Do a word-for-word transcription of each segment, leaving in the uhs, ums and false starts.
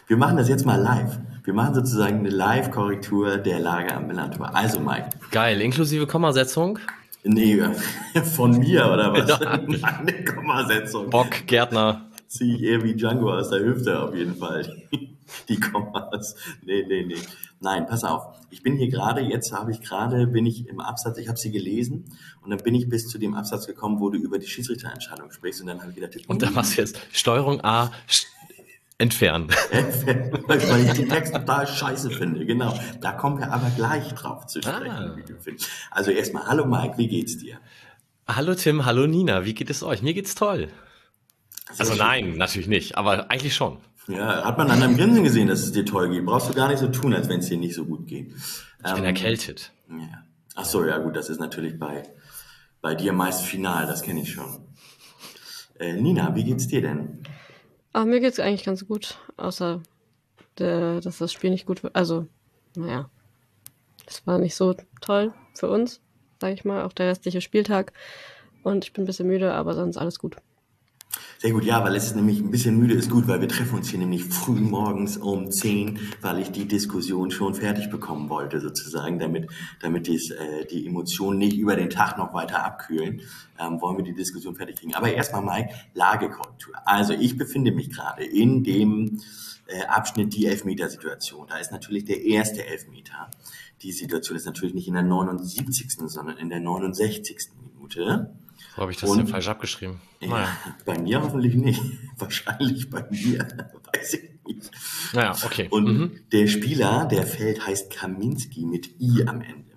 Wir machen das jetzt mal live. Wir machen sozusagen eine Live-Korrektur der Lage am Millantor. Also, Mike. Geil, inklusive Kommasetzung? Nee, von mir, oder was? Ja. Meine Kommasetzung. Bock, Gärtner. Ziehe ich eher wie Django aus der Hüfte auf jeden Fall. Die Kommas. Nee, nee, nee. Nein, pass auf. Ich bin hier gerade, jetzt habe ich gerade, bin ich im Absatz, ich habe sie gelesen und dann bin ich bis zu dem Absatz gekommen, wo du über die Schiedsrichterentscheidung sprichst und dann habe ich gedacht, Und da machst du jetzt Steuerung A, sch- entfernen. weil ich den Text total scheiße finde. Genau. Da kommen wir aber gleich drauf zu sprechen, Ah. wie du findest. Also erstmal, hallo Mike, wie geht's dir? Hallo Tim, hallo Nina, wie geht es euch? Mir geht's toll. Sehr Also schön. nein, natürlich nicht, aber eigentlich schon. Ja, hat man an deinem Grinsen gesehen, dass es dir toll geht. Brauchst du gar nicht so tun, als wenn es dir nicht so gut geht. Ich bin erkältet. Ja. Ach so, ja gut, das ist natürlich bei, bei dir meist final, das kenne ich schon. Äh, Nina, wie geht's dir denn? Ach, mir geht's eigentlich ganz gut, außer der, dass das Spiel nicht gut wird. Also, naja, es war nicht so toll für uns, sag ich mal, auch der restliche Spieltag. Und ich bin ein bisschen müde, aber sonst alles gut. Sehr gut, ja, weil es ist nämlich ein bisschen müde ist gut, weil wir treffen uns hier nämlich früh morgens um zehn, weil ich die Diskussion schon fertig bekommen wollte sozusagen, damit damit dies, äh, die Emotionen nicht über den Tag noch weiter abkühlen, ähm, wollen wir die Diskussion fertig kriegen. Aber erstmal Mike, Lagekorrektur. Also ich befinde mich gerade in dem äh, Abschnitt die Elfmetersituation. Da ist natürlich der erste Elfmeter. Die Situation ist natürlich nicht in der neunundsiebzigsten sondern in der neunundsechzigsten Minute. Wo habe ich das Und- denn falsch abgeschrieben? Ja, Naja, bei mir hoffentlich nicht. Wahrscheinlich bei mir. Weiß ich nicht. naja okay. Und Mhm. der Spieler, der fällt, heißt Kaminski mit I am Ende.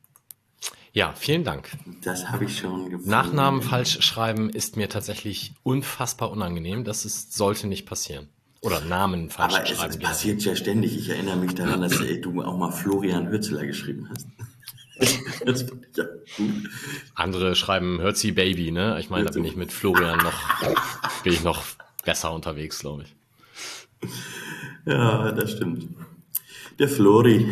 Ja, vielen Dank. Das habe ich schon gefunden. Nachnamen falsch schreiben ist mir tatsächlich unfassbar unangenehm. Das ist, sollte nicht passieren. Oder Namen falsch Aber es, schreiben. es passiert ja ständig. Ich erinnere mich daran, dass äh, du auch mal Florian Hürzeler geschrieben hast. Das fand ich ja gut. Andere schreiben Hörzi Baby, ne? Ich meine, da bin ich mit Florian noch, bin ich noch besser unterwegs, glaube ich. Ja, das stimmt. Der Flori.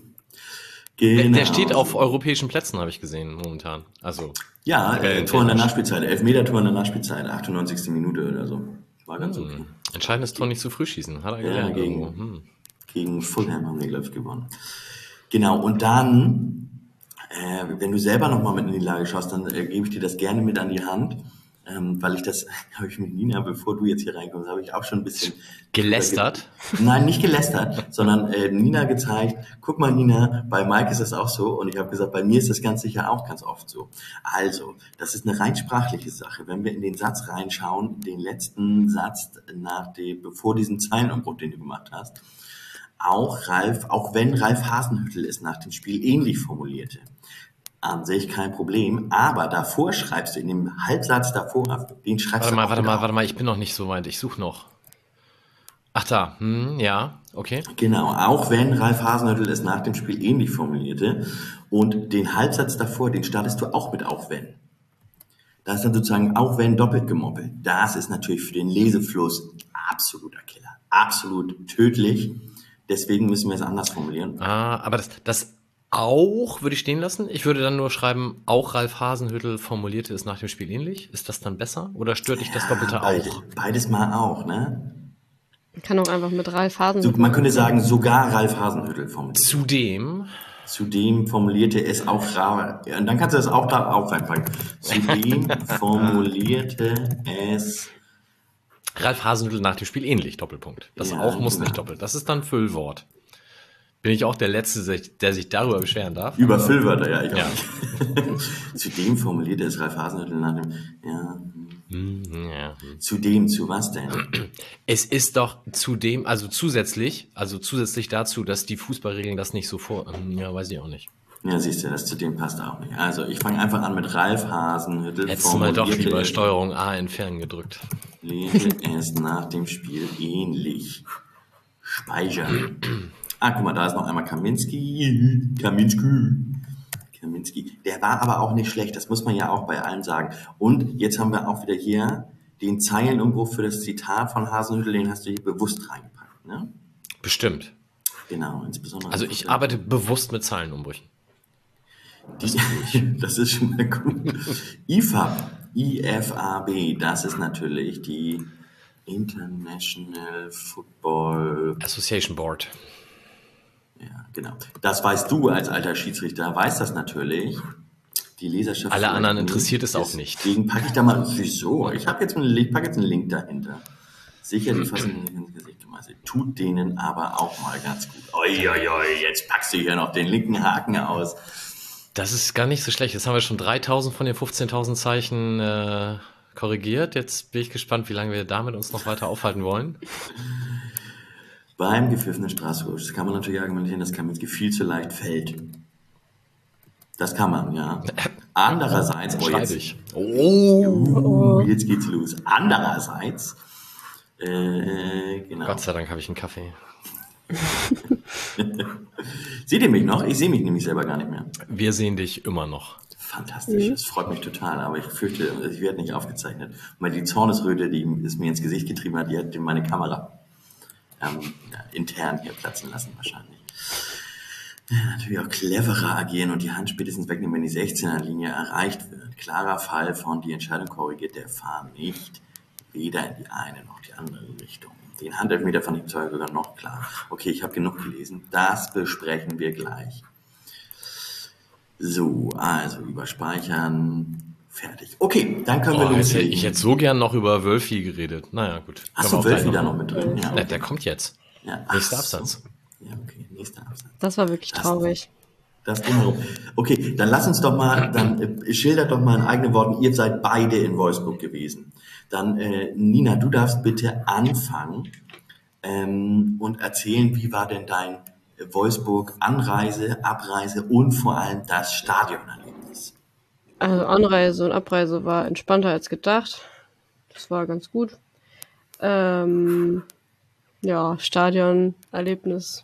Der, Genau. der steht auf europäischen Plätzen, habe ich gesehen, momentan. Also, Ja, äh, Tabellen- Tor in der Nachspielzeit. Elfmeter-Tor in der Nachspielzeit. achtundneunzigste Minute oder so. War ganz okay. hm, entscheidendes Tor nicht zu früh schießen. Hat er Ja, gelernt gegen- irgendwo. Hm. Gegen Fulham haben die, glaube ich, gewonnen. Genau, und dann, äh, wenn du selber nochmal mit in die Lage schaust, dann äh, gebe ich dir das gerne mit an die Hand, ähm, weil ich das, habe ich mit Nina, bevor du jetzt hier reinkommst, habe ich auch schon ein bisschen... Gelästert? Nein, nicht gelästert, sondern äh, Nina gezeigt, guck mal Nina, bei Mike ist das auch so und ich habe gesagt, bei mir ist das ganz sicher auch ganz oft so. Also, das ist eine rein sprachliche Sache. Wenn wir in den Satz reinschauen, den letzten Satz nach dem, bevor diesen Zeilenumbruch, den du gemacht hast, auch Ralf, auch wenn Ralf Hasenhüttl es nach dem Spiel ähnlich formulierte, an sich kein Problem, aber davor schreibst du, in dem Halbsatz davor, den schreibst Warte du mal, auch warte wieder mal, auf. warte mal, ich bin noch nicht so weit. Ich suche noch. Ach da, hm, ja, okay. Genau, auch wenn Ralf Hasenhüttl es nach dem Spiel ähnlich formulierte und den Halbsatz davor, den startest du auch mit auch wenn. Da ist dann sozusagen auch wenn doppelt gemoppelt. Das ist natürlich für den Lesefluss absoluter Killer, absolut tödlich. Deswegen müssen wir es anders formulieren. Ah, aber das, das auch würde ich stehen lassen. Ich würde dann nur schreiben, auch Ralf Hasenhüttl formulierte es nach dem Spiel ähnlich. Ist das dann besser? Oder stört dich das doppelte Beide, auch? beides mal auch, ne? Man kann auch einfach mit Ralf So, Hasenhüttl. man könnte sagen, sogar Ralf Hasenhüttl formuliert. Zudem, Zudem formulierte es auch Ra- und dann kannst du das auch da auch reinpacken. Zudem formulierte es Ralf Hasenhüttl nach dem Spiel ähnlich, Doppelpunkt. Das Ja, auch muss genau. nicht doppelt. Das ist dann Füllwort. Bin ich auch der Letzte, der sich darüber beschweren darf? über Füllwörter, ja, ich Ja. auch. Zudem formulierte es Ralf Hasenhüttl nach dem, ja, Hm, ja. zudem, zu was denn? Es ist doch zudem, also zusätzlich, also zusätzlich dazu, dass die Fußballregeln das nicht so vor, hm, ja, weiß ich auch nicht. Ja, siehst du, das zudem passt auch nicht. Also, ich fange einfach an mit Ralf Hasenhüttl. Hättest du mal doch formulierte lieber es- Steuerung A entfernen gedrückt. Formulierte es nach dem Spiel ähnlich. Speichern. Ah, guck mal, da ist noch einmal Kaminski. Kaminski. Kaminski. Der war aber auch nicht schlecht, das muss man ja auch bei allen sagen. Und jetzt haben wir auch wieder hier den Zeilenumbruch für das Zitat von Hasenhüttl, den hast du hier bewusst reingepackt, ne? Bestimmt. Genau, insbesondere. Also ich arbeite bewusst mit Zahlenumbrüchen. Die, das ist schon mal gut. I F A B, I F A B, das ist natürlich die, International Football Association Board. Ja, genau. Das weißt du als alter Schiedsrichter, weißt das natürlich. Die Leserschaft. Alle anderen interessiert es auch nicht. Deswegen packe ich da mal. Wieso? Ich habe jetzt einen Link, packe jetzt einen Link dahinter. Sicher, die fassen ins Gesicht gemeißelt. Tut denen aber auch mal ganz gut. Oi, oi, oi, jetzt packst du hier noch den linken Haken aus. Das ist gar nicht so schlecht. Jetzt haben wir schon dreitausend von den fünfzehntausend Zeichen äh, korrigiert. Jetzt bin ich gespannt, wie lange wir damit uns noch weiter aufhalten wollen. Beim gepfiffenen Straßencoach, das kann man natürlich argumentieren, dass Kaminski viel zu leicht fällt. Das kann man, ja. Andererseits, oh, jetzt, oh, jetzt geht's los. Andererseits, äh, genau. Gott sei Dank habe ich einen Kaffee. Seht ihr mich noch? Ich sehe mich nämlich selber gar nicht mehr. Wir sehen dich immer noch. Fantastisch, das freut mich total, aber ich fürchte, ich werde nicht aufgezeichnet. Weil die Zornesröte, die es mir ins Gesicht getrieben hat, die hat meine Kamera ähm, ja, intern hier platzen lassen wahrscheinlich. Ja, natürlich auch cleverer agieren und die Hand spätestens wegnehmen, wenn die sechzehner-Linie erreicht wird. Klarer Fall von die Entscheidung korrigiert der F A nicht, weder in die eine noch die andere Richtung. Den Handelfmeter fand ich sogar noch klar. Okay, ich habe genug gelesen. Das besprechen wir gleich. So, also überspeichern. Fertig. Okay, dann können oh, wir loslegen. Ich hätte so gern noch über Wölfi geredet. Naja, gut. Hast du Wölfi da noch mit drin? Ja, okay. Der kommt jetzt. Ja, nächster Absatz. Ja, okay, nächster Absatz. Das war wirklich das, traurig. Das drumherum. Okay, dann lass uns doch mal, dann äh, schildert doch mal in eigenen Worten, ihr seid beide in Wolfsburg gewesen. Dann, äh, Nina, du darfst bitte anfangen ähm, und erzählen, wie war denn dein Wolfsburg-Anreise, Abreise und vor allem das Stadionerlebnis? Also Anreise und Abreise war entspannter als gedacht. Das war ganz gut. Ähm, ja, Stadionerlebnis,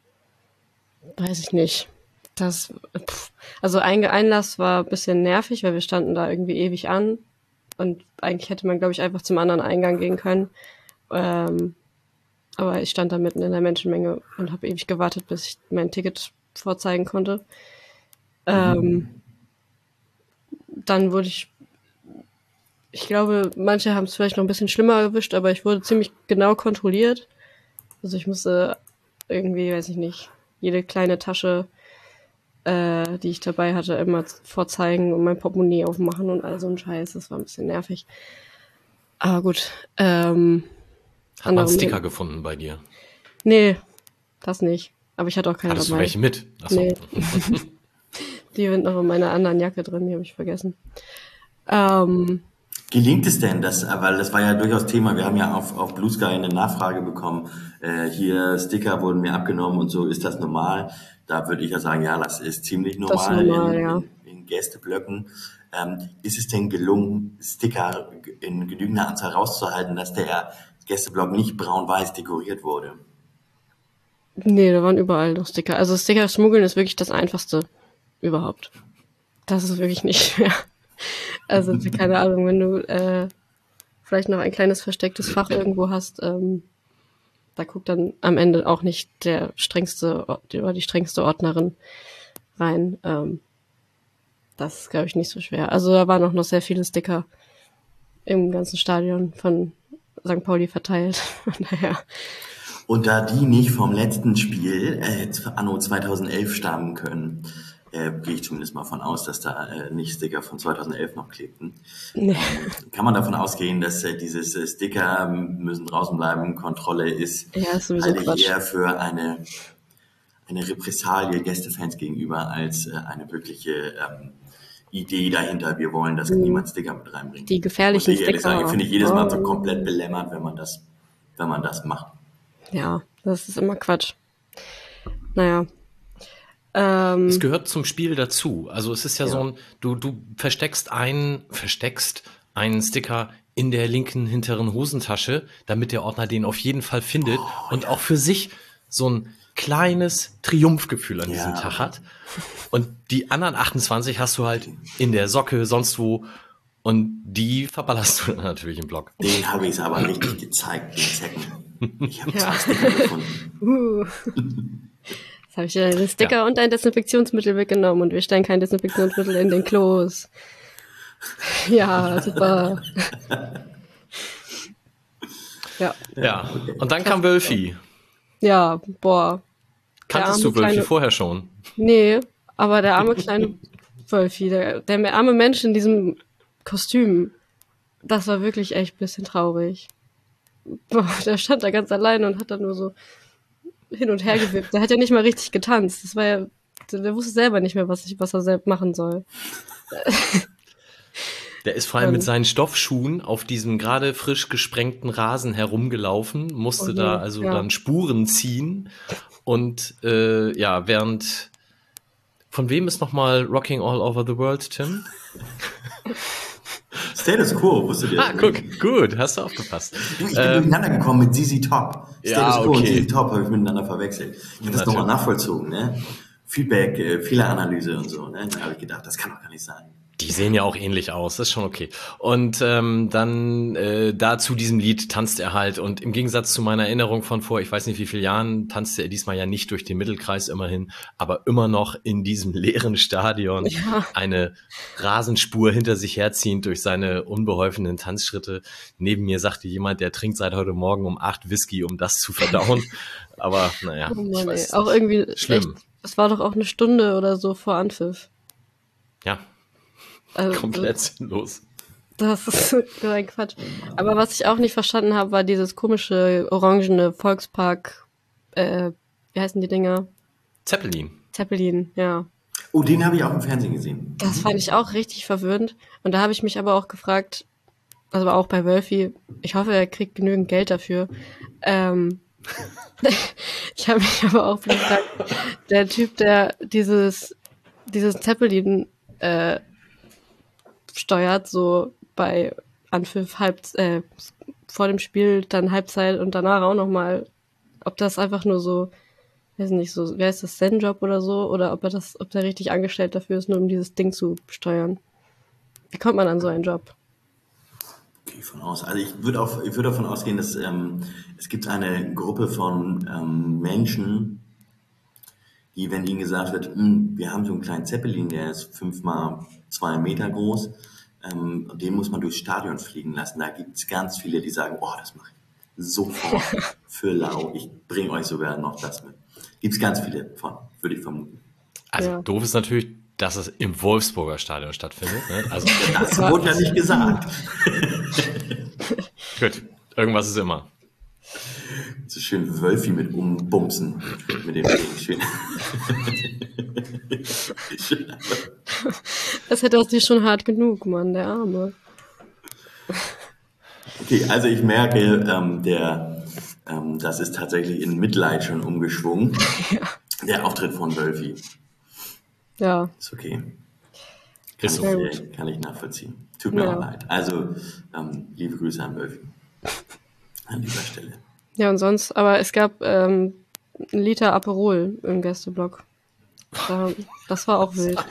weiß ich nicht. Das, pff. Also ein Einlass war ein bisschen nervig, weil wir standen da irgendwie ewig an und eigentlich hätte man, glaube ich, einfach zum anderen Eingang gehen können. Ähm, aber ich stand da mitten in der Menschenmenge und habe ewig gewartet, bis ich mein Ticket vorzeigen konnte. Ähm, dann wurde ich, ich glaube, manche haben es vielleicht noch ein bisschen schlimmer erwischt, aber ich wurde ziemlich genau kontrolliert. Also ich musste irgendwie, weiß ich nicht, jede kleine Tasche, äh, die ich dabei hatte, immer vorzeigen und mein Portemonnaie aufmachen und all so ein Scheiß. Das war ein bisschen nervig. Aber gut. Ähm, Hat man einen Sticker gefunden bei dir? Nee, das nicht. Aber ich hatte auch keine Hattest dabei. du welche mit? Achso. Nee. Die sind noch in meiner anderen Jacke drin, die habe ich vergessen. Ähm, Gelingt es denn, das, weil das war ja durchaus Thema, wir haben ja auf, auf Blue Sky eine Nachfrage bekommen, äh, hier Sticker wurden mir abgenommen und so, ist das normal? Da würde ich ja sagen, ja, das ist ziemlich normal, das ist normal in, ja. in, in Gästeblöcken. Ähm, ist es denn gelungen, Sticker in genügender Anzahl rauszuhalten, dass der Gästeblock nicht braun-weiß dekoriert wurde? Nee, da waren überall noch Sticker. Also Sticker schmuggeln ist wirklich das Einfachste überhaupt. Das ist wirklich nicht schwer. Also keine Ahnung, wenn du äh, vielleicht noch ein kleines verstecktes Fach irgendwo hast, ähm, da guckt dann am Ende auch nicht der strengste oder die strengste Ordnerin rein. Ähm, das ist, glaube ich, nicht so schwer. Also da waren auch noch sehr viele Sticker im ganzen Stadion von Sankt Pauli verteilt. Naja. Und da die nicht vom letzten Spiel, äh, anno zweitausendelf, stammen können, äh, gehe ich zumindest mal von aus, dass da äh, nicht Sticker von zweitausendelf noch klebten. Nee. Ähm, kann man davon ausgehen, dass äh, dieses äh, Sticker müssen draußen bleiben, Kontrolle ist, ja, ist sowieso halte ich Quatsch. eher für eine, eine Repressalie Gästefans gegenüber als äh, eine wirkliche ähm, Idee dahinter. Wir wollen, dass mhm. niemand Sticker mit reinbringt. Die gefährlichen Muss ich ehrlich Sticker. sagen, finde ich jedes Mal so komplett belämmert, wenn man das, wenn man das macht. Ja, das ist immer Quatsch. Naja. Ähm, es gehört zum Spiel dazu. Also es ist ja, ja. so ein, du, du versteckst einen, versteckst einen Sticker in der linken hinteren Hosentasche, damit der Ordner den auf jeden Fall findet oh, und ja. auch für sich so ein kleines Triumphgefühl an diesem ja. Tag hat. Und die anderen achtundzwanzig hast du halt in der Socke, sonst wo. Und die verballerst du dann natürlich im Blog. Den habe ich es aber richtig gezeigt, den Zecken. Ich habe ja. zwei Sticker gefunden. Uh. Jetzt habe ich dir deine Sticker ja. und dein Desinfektionsmittel weggenommen und wir stellen kein Desinfektionsmittel in den Klos. Ja, super. Ja. Ja, okay. Und dann kam Wölfi. Ja, boah. Kanntest du Wölfi kleine... vorher schon? Nee, aber der arme kleine Wölfi, der, der arme Mensch in diesem Kostüm, das war wirklich echt ein bisschen traurig. Boah, der stand da ganz alleine und hat dann nur so hin und her gewippt. Der hat ja nicht mal richtig getanzt. Das war ja, der wusste selber nicht mehr, was, ich, was er selbst machen soll. Der ist vor allem mit seinen Stoffschuhen auf diesem gerade frisch gesprengten Rasen herumgelaufen, musste okay, da also ja. dann Spuren ziehen und äh, ja, während von wem ist nochmal Rocking All Over the World, Tim? Status Quo, wusstet ihr? Ah, guck, gut, hast du aufgepasst. Ich bin ähm, durcheinander gekommen mit Z Z Top. Status ja, Quo okay. und Z Z Top habe ich miteinander verwechselt. Ich habe das nochmal nachvollzogen, ne? Feedback, äh, Fehleranalyse und so, ne? Da habe ich gedacht, das kann doch gar nicht sein. Die sehen ja auch ähnlich aus, das ist schon okay. Und ähm, dann äh, da zu diesem Lied tanzt er halt und im Gegensatz zu meiner Erinnerung von vor, ich weiß nicht wie vielen Jahren, tanzte er diesmal ja nicht durch den Mittelkreis immerhin, aber immer noch in diesem leeren Stadion ja. eine Rasenspur hinter sich herziehend durch seine unbeholfenen Tanzschritte. Neben mir sagte jemand, der trinkt seit heute Morgen um acht Whisky, um das zu verdauen. Aber naja, oh Mann, ich weiß auch irgendwie schlimm. Es war doch auch eine Stunde oder so vor Anpfiff. Ja. Also, komplett sinnlos. Das ist ein Quatsch. Aber was ich auch nicht verstanden habe, war dieses komische orangene Volkspark, äh, wie heißen die Dinger? Zeppelin. Zeppelin, ja. Oh, den habe ich auch im Fernsehen gesehen. Das fand ich auch richtig verwirrend. Und da habe ich mich aber auch gefragt, also auch bei Wölfi, ich hoffe, er kriegt genügend Geld dafür. Ähm, ich habe mich aber auch gefragt, der Typ, der dieses, dieses Zeppelin äh, steuert, so bei Anpfiff, halb, äh, vor dem Spiel, dann Halbzeit und danach auch nochmal, ob das einfach nur so, weiß nicht, so, wer ist das, Zen-Job oder so, oder ob er das, ob der richtig angestellt dafür ist, nur um dieses Ding zu steuern. Wie kommt man an so einen Job? Gehe ich von aus. Also ich würde auch, ich würde davon ausgehen, dass ähm, es gibt eine Gruppe von ähm, Menschen, die, wenn ihnen gesagt wird, wir haben so einen kleinen Zeppelin, der ist fünf mal zwei Meter groß, ähm, den muss man durchs Stadion fliegen lassen. Da gibt es ganz viele, die sagen, oh, das mache ich sofort für lau. Ich bringe euch sogar noch das mit. Gibt es ganz viele von, würde ich vermuten. Also Ja. doof ist natürlich, dass es im Wolfsburger Stadion stattfindet. Ne? Also, das wurde ja nicht gesagt. Gut, irgendwas ist immer. So schön Wölfi mit umbumsen. Mit dem schön. Das hätte aus dir schon hart genug, Mann, der Arme. Okay, also ich merke, ähm, der, ähm, das ist tatsächlich in Mitleid schon umgeschwungen. Ja. Der Auftritt von Wölfi. Ja. Ist okay. Kann, Ist ich, okay. kann ich nachvollziehen. Tut mir Ja. auch leid. Also, ähm, liebe Grüße an Wölfi. An dieser Stelle. Ja, und sonst, aber es gab ähm, einen Liter Aperol im Gästeblock. Da, das war auch wild.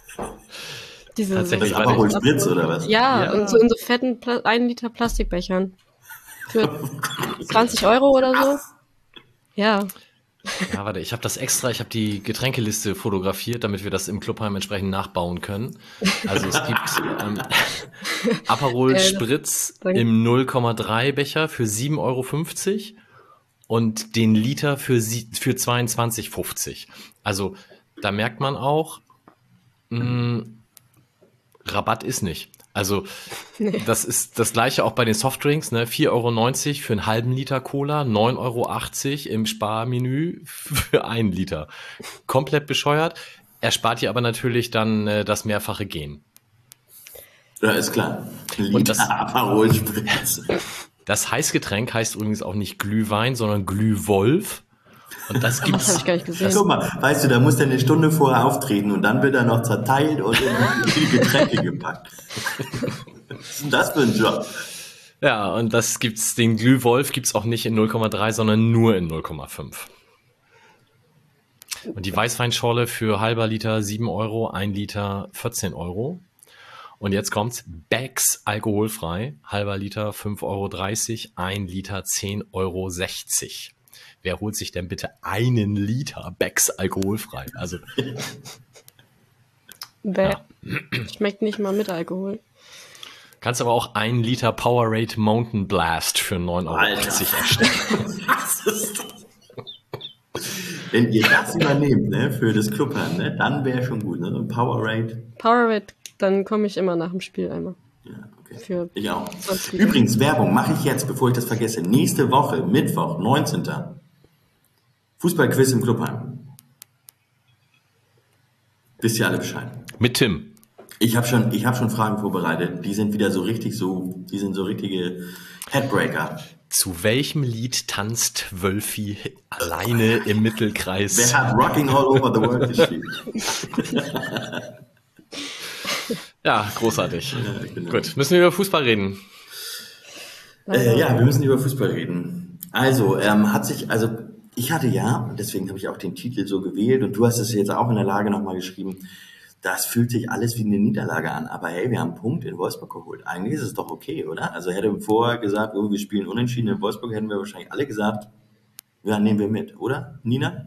Diese Tatsächlich Das war der- Aperol Spritz oder was? Ja, Ja. und so in so fetten Pla ein Liter Plastikbechern. Für zwanzig Euro oder so. Ja. Ja, warte, ich habe das extra, ich habe die Getränkeliste fotografiert, damit wir das im Clubheim entsprechend nachbauen können. Also es gibt ähm, Aperol Äh, Spritz danke. im null Komma drei Becher für sieben Euro fünfzig und den Liter für, sie- für zweiundzwanzig fünfzig. Also da merkt man auch, mh, Rabatt ist nicht. Also Nee. das ist das gleiche auch bei den Softdrinks, ne? vier Euro neunzig für einen halben Liter Cola, neun Euro achtzig im Sparmenü für einen Liter. Komplett bescheuert. Erspart ihr aber natürlich dann äh, das mehrfache Gehen. Ja, ist klar. Ein Und Liter das- Aperol Spritz. Das Heißgetränk heißt übrigens auch nicht Glühwein, sondern Glühwolf. Und das Das gibt's. habe ich gar nicht gesehen. Guck mal, weißt du, da muss der eine Stunde vorher auftreten und dann wird er noch zerteilt und in die Getränke gepackt. Was ist denn das für ein Job? Ja, und das gibt's, den Glühwolf gibt's auch nicht in null Komma drei, sondern nur in null Komma fünf. Und die Weißweinschorle für halber Liter sieben Euro, ein Liter vierzehn Euro. Und jetzt kommt's, Becks alkoholfrei, halber Liter fünf Euro dreißig, ein Liter zehn Euro sechzig. Wer holt sich denn bitte einen Liter Becks alkoholfrei? Also, Bäh. Ja. Schmeckt nicht mal mit Alkohol. Kannst aber auch ein Liter Powerade Mountain Blast für neun Euro achtzig erstellen. Was ist das? Wenn ihr das übernehmt, ne, für das Clubbern, ne, dann wäre schon gut, ne, ein Powerade. Powerade, dann komme ich immer nach dem Spiel einmal. Ja, okay. Für ich auch. Übrigens, Werbung mache ich jetzt, bevor ich das vergesse. Nächste Woche, Mittwoch, neunzehnten Fußballquiz im Clubheim. Wisst ihr alle Bescheid? Mit Tim. Ich habe schon, ich habe schon Fragen vorbereitet. Die sind wieder so richtig so, die sind so richtige Headbreaker. Zu welchem Lied tanzt Wölfi alleine im Mittelkreis? Wer hat Rocking All Over the World gespielt? Ja, großartig. Ja, genau. Gut, müssen wir über Fußball reden? Äh, ja, wir müssen über Fußball reden. Also, ähm, hat sich, also ich hatte ja, deswegen habe ich auch den Titel so gewählt und du hast es jetzt auch in der Lage nochmal geschrieben, das fühlt sich alles wie eine Niederlage an. Aber hey, wir haben einen Punkt in Wolfsburg geholt. Eigentlich ist es doch okay, oder? Also hätte wir vorher gesagt, oh, wir spielen unentschieden in Wolfsburg, hätten wir wahrscheinlich alle gesagt, ja, nehmen wir mit, oder? Nina?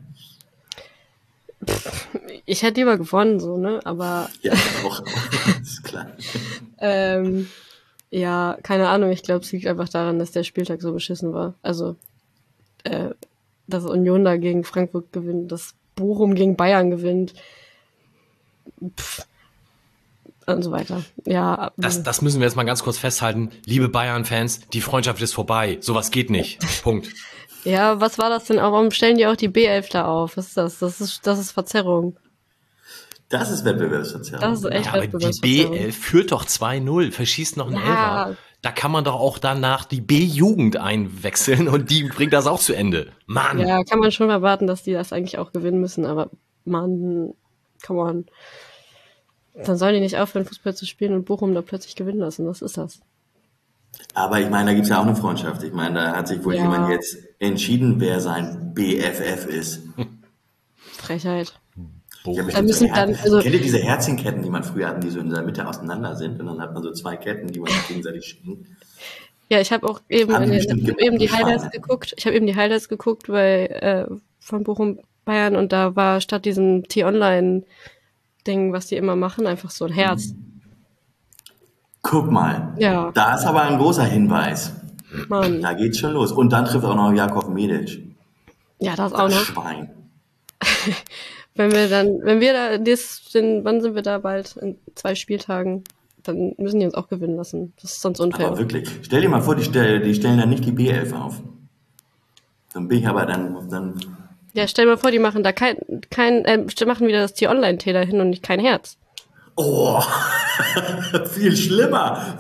Ich hätte lieber gewonnen, so, ne? Aber. Ja, auch. Ist klar. ähm, ja, keine Ahnung. Ich glaube, es liegt einfach daran, dass der Spieltag so beschissen war. Also, äh, dass Union da gegen Frankfurt gewinnt, dass Bochum gegen Bayern gewinnt. Pff. Und so weiter. Ja. Das, das müssen wir jetzt mal ganz kurz festhalten. Liebe Bayern-Fans, die Freundschaft ist vorbei. Sowas geht nicht. Punkt. Ja, was war das denn auch? Warum stellen die auch die B elf da auf? Was ist das? Das ist, das ist Verzerrung. Das ist Wettbewerbsverzerrung. Das ist echt Ja, aber die Wettbewerbsverzerrung. B elf führt doch zwei null. Verschießt noch einen Ja. Elfer. Da kann man doch auch danach die B-Jugend einwechseln und die bringt das auch zu Ende. Mann! Ja, kann man schon erwarten, dass die das eigentlich auch gewinnen müssen, aber Mann, come on. Dann sollen die nicht aufhören, Fußball zu spielen und Bochum da plötzlich gewinnen lassen. Was ist das? Aber ich meine, da gibt's ja auch eine Freundschaft. Ich meine, da hat sich wohl Ja. jemand jetzt entschieden, wer sein B F F ist. Frechheit. Ich hab Da müssen so dann, Her- also, Kennt ihr diese Herzchenketten, die man früher hatten, die so in der Mitte auseinander sind und dann hat man so zwei Ketten, die man sich gegenseitig schicken? ja, ich habe auch eben, Haben die in den, bestimmt ich hab eben die gemacht, Highlights Schweine. geguckt. Ich habe eben die Highlights geguckt, weil äh, von Bochum Bayern und da war statt diesem T-Online-Ding, was die immer machen, einfach so ein Herz. Guck mal, Ja, da ist aber ein großer Hinweis. Mann. Da geht's schon los. Und dann trifft auch noch Jakov Medic. Ja, das auch Das noch. Schwein. Wenn wir dann, wenn wir da, das, den, wann sind wir da bald? In zwei Spieltagen. Dann müssen die uns auch gewinnen lassen. Das ist sonst unfair. Aber wirklich, stell dir mal vor, die, stell, die stellen dann nicht die B elf auf. Dann bin ich aber dann, dann Ja, stell dir mal vor, die machen da kein, kein, äh, machen wieder das T-Online-T dahin und nicht kein Herz. oh, viel schlimmer.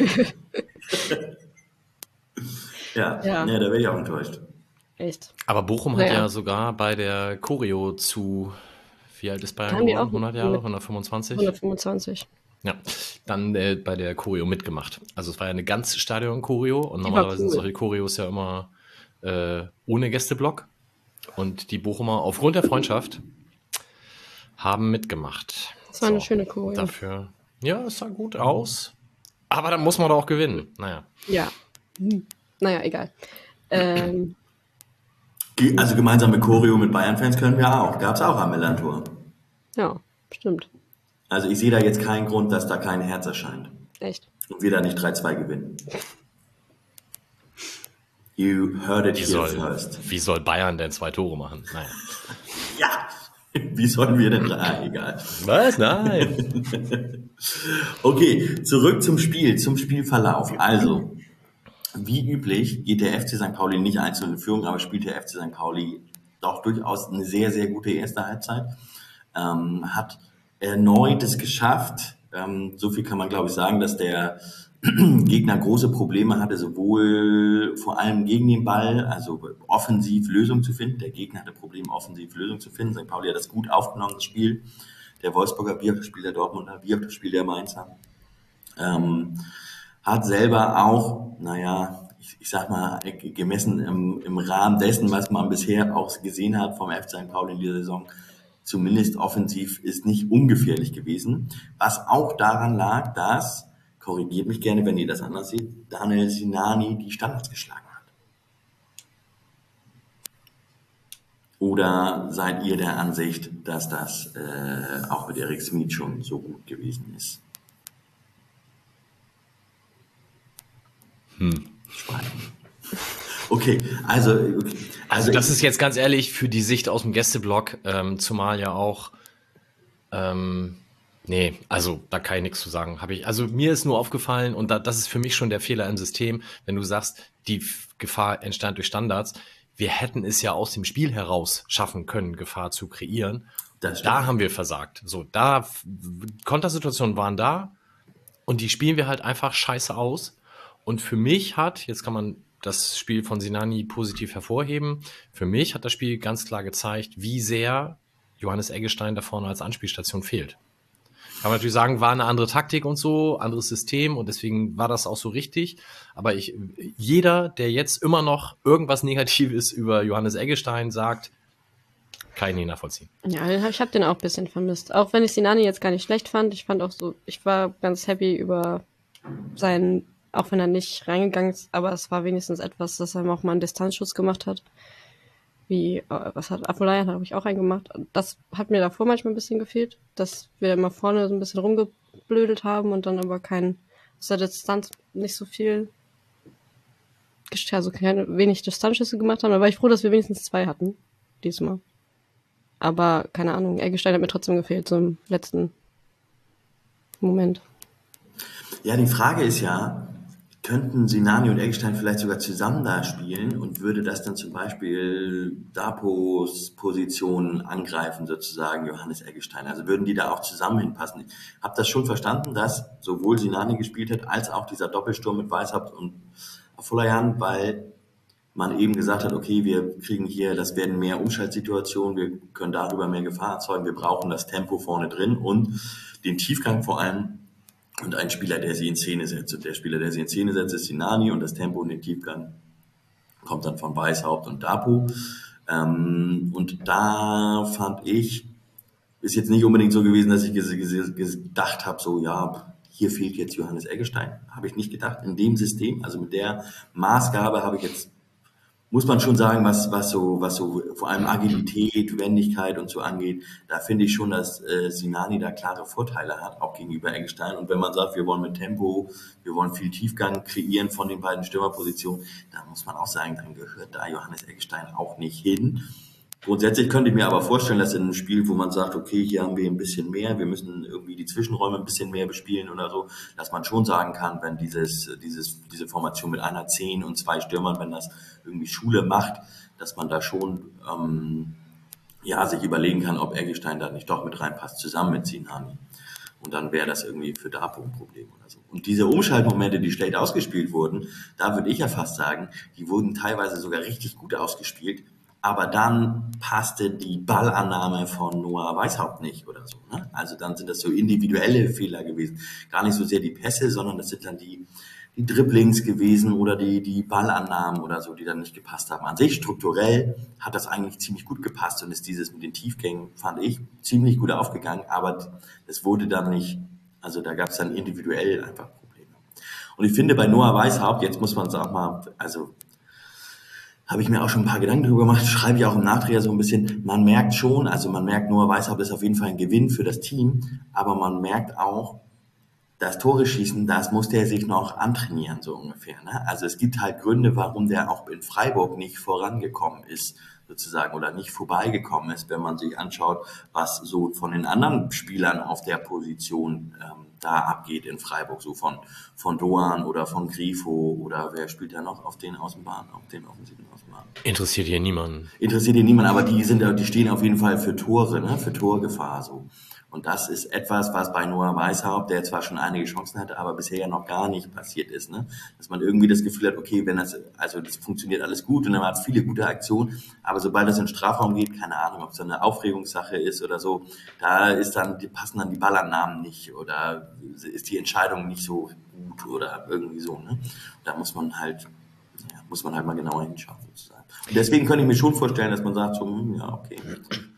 ja, Ja. ja, da wäre ich auch enttäuscht. Echt. Aber Bochum hat Naja. ja sogar bei der Choreo zu, wie alt ist Bayern Haben die geworden? auch hundert Jahre, mit- hundertfünfundzwanzig? hundertfünfundzwanzig. Ja, dann äh, bei der Choreo mitgemacht. Also es war ja eine ganz Stadion-Choreo und Die war normalerweise sind cool. solche Choreos ja immer äh, ohne Gästeblock. Und die Bochumer aufgrund der Freundschaft haben mitgemacht. Das war eine schöne Choreo. Dafür, ja, es sah gut aus. Aber dann muss man doch auch gewinnen. Naja. Ja. Hm. Naja, egal. Ähm, Ge- Also gemeinsame Choreo mit Bayern-Fans können wir auch. Gab's auch am Millantor. ja, stimmt. Also ich sehe da jetzt keinen Grund, dass da kein Herz erscheint. Echt. Und wir da nicht drei zwei gewinnen. You heard it Wie here soll, first. wie soll Bayern denn zwei Tore machen? Naja. Ja, wie sollen wir denn... Ah, egal. Was? Nein. Okay, zurück zum Spiel, zum Spielverlauf. Also, wie üblich geht der F C Sankt Pauli nicht einzeln in Führung, aber spielt der F C Sankt Pauli doch durchaus eine sehr, sehr gute erste Halbzeit. Ähm, hat erneut es geschafft, ähm, so viel kann man glaube ich sagen, dass der Gegner große Probleme hatte, sowohl vor allem gegen den Ball, also offensiv Lösungen zu finden. Der Gegner hatte Probleme, offensiv Lösungen zu finden. Sankt Pauli hat das gut aufgenommen, das Spiel. Der Wolfsburger wie auch das Spiel der Dortmunder, wie auch das Spiel der Mainzer. Ähm, hat selber auch, naja, ich, ich sag mal, gemessen im, im Rahmen dessen, was man bisher auch gesehen hat vom F C Sankt Pauli in dieser Saison, zumindest offensiv ist nicht ungefährlich gewesen. Was auch daran lag, dass, korrigiert mich gerne, wenn ihr das anders seht, Daniel Sinani die Standards geschlagen hat. Oder seid ihr der Ansicht, dass das äh, auch mit Erik Smith schon so gut gewesen ist? Hm. Spannend. Okay, also, okay. also... Also das ist jetzt ganz ehrlich für die Sicht aus dem Gästeblock, ähm, zumal ja auch... Ähm, nee, also da kann ich nichts zu sagen. Hab ich, also mir ist nur aufgefallen, und da, das ist für mich schon der Fehler im System, wenn du sagst, die F- Gefahr entstand durch Standards. Wir hätten es ja aus dem Spiel heraus schaffen können, Gefahr zu kreieren. Das Da stimmt. haben wir versagt. So, da f- Kontersituationen waren da und die spielen wir halt einfach scheiße aus. Und für mich hat, jetzt kann man das Spiel von Sinani positiv hervorheben, für mich hat das Spiel ganz klar gezeigt, wie sehr Johannes Eggestein da vorne als Anspielstation fehlt. Kann man natürlich sagen, war eine andere Taktik und so, anderes System und deswegen war das auch so richtig. Aber ich, jeder, der jetzt immer noch irgendwas Negatives über Johannes Eggestein sagt, kann ich nicht nachvollziehen. Ja, ich habe den auch ein bisschen vermisst. Auch wenn ich Sinani jetzt gar nicht schlecht fand. Ich fand auch so, ich war ganz happy über seinen, auch wenn er nicht reingegangen ist, aber es war wenigstens etwas, dass er auch mal einen Distanzschuss gemacht hat. Wie, äh, was hat Afolayan, habe ich auch einen gemacht. Das hat mir davor manchmal ein bisschen gefehlt, dass wir immer vorne so ein bisschen rumgeblödelt haben und dann aber kein, aus der Distanz nicht so viel, also keine, wenig Distanzschüsse gemacht haben. Da war ich froh, dass wir wenigstens zwei hatten, diesmal. Aber, keine Ahnung, Eggestein hat mir trotzdem gefehlt, so im letzten Moment. Ja, die Frage ist ja, könnten Sinani und Eggestein vielleicht sogar zusammen da spielen und würde das dann zum Beispiel Dapos Position angreifen, sozusagen Johannes Eggestein? Also würden die da auch zusammen hinpassen? Ich habe das schon verstanden, dass sowohl Sinani gespielt hat, als auch dieser Doppelsturm mit Weishaupt und Afolayan, weil man eben gesagt hat, okay, wir kriegen hier, das werden mehr Umschaltsituationen, wir können darüber mehr Gefahr erzeugen, wir brauchen das Tempo vorne drin und den Tiefgang vor allem und ein Spieler, der sie in Szene setzt. Und der Spieler, der sie in Szene setzt, ist Sinani und das Tempo und den Tiefgang kommt dann von Weishaupt und Dapo. Ähm, und da fand ich, ist jetzt nicht unbedingt so gewesen, dass ich gedacht habe, so ja, hier fehlt jetzt Johannes Eggestein. Habe ich nicht gedacht. In dem System, also mit der Maßgabe habe ich jetzt, muss man schon sagen, was, was so, was so vor allem Agilität, Wendigkeit und so angeht, da finde ich schon, dass äh, Sinani da klare Vorteile hat, auch gegenüber Eggestein. Und wenn man sagt, wir wollen mit Tempo, wir wollen viel Tiefgang kreieren von den beiden Stürmerpositionen, da muss man auch sagen, dann gehört da Johannes Eggestein auch nicht hin. Grundsätzlich könnte ich mir aber vorstellen, dass in einem Spiel, wo man sagt, okay, hier haben wir ein bisschen mehr, wir müssen irgendwie die Zwischenräume ein bisschen mehr bespielen oder so, dass man schon sagen kann, wenn dieses, dieses, diese Formation mit einer Zehn und zwei Stürmern, wenn das irgendwie Schule macht, dass man da schon ähm, ja, sich überlegen kann, ob Eggestein da nicht doch mit reinpasst, zusammen mit Sinani. Und dann wäre das irgendwie für Dapo ein Problem oder so. Und diese Umschaltmomente, die schlecht ausgespielt wurden, da würde ich ja fast sagen, die wurden teilweise sogar richtig gut ausgespielt. Aber dann passte die Ballannahme von Noah Weishaupt nicht oder so. Ne? Also dann sind das so individuelle Fehler gewesen. Gar nicht so sehr die Pässe, sondern das sind dann die, die Dribblings gewesen oder die, die Ballannahmen oder so, die dann nicht gepasst haben. An sich strukturell hat das eigentlich ziemlich gut gepasst und ist dieses mit den Tiefgängen, fand ich, ziemlich gut aufgegangen. Aber es wurde dann nicht, also da gab es dann individuell einfach Probleme. Und ich finde bei Noah Weishaupt, jetzt muss man es auch mal, also habe ich mir auch schon ein paar Gedanken darüber gemacht, schreibe ich auch im Nachdreher so ein bisschen, man merkt schon, also man merkt, Noah Weishaupt ist auf jeden Fall ein Gewinn für das Team, aber man merkt auch, das Tore schießen, das muss der sich noch antrainieren, so ungefähr. Ne? Also es gibt halt Gründe, warum der auch in Freiburg nicht vorangekommen ist, sozusagen, oder nicht vorbeigekommen ist, wenn man sich anschaut, was so von den anderen Spielern auf der Position ähm, da abgeht in Freiburg, so von, von Doan oder von Grifo oder wer spielt da noch auf den Außenbahnen, auf den offensiven Außenbahnen? Interessiert hier niemanden. Interessiert hier niemanden, aber die sind, die stehen auf jeden Fall für Tore, ne, für Torgefahr, so. Und das ist etwas, was bei Noah Weishaupt, der zwar schon einige Chancen hatte, aber bisher ja noch gar nicht passiert ist, ne? Dass man irgendwie das Gefühl hat, okay, wenn das, also das funktioniert alles gut und man hat viele gute Aktionen, aber sobald es in den Strafraum geht, keine Ahnung, ob es so eine Aufregungssache ist oder so, da ist dann, die passen dann die Ballannahmen nicht oder ist die Entscheidung nicht so gut oder irgendwie so, ne? Da muss man halt, ja, muss man halt mal genauer hinschauen, sozusagen. Und deswegen könnte ich mir schon vorstellen, dass man sagt, so, hm, ja, okay,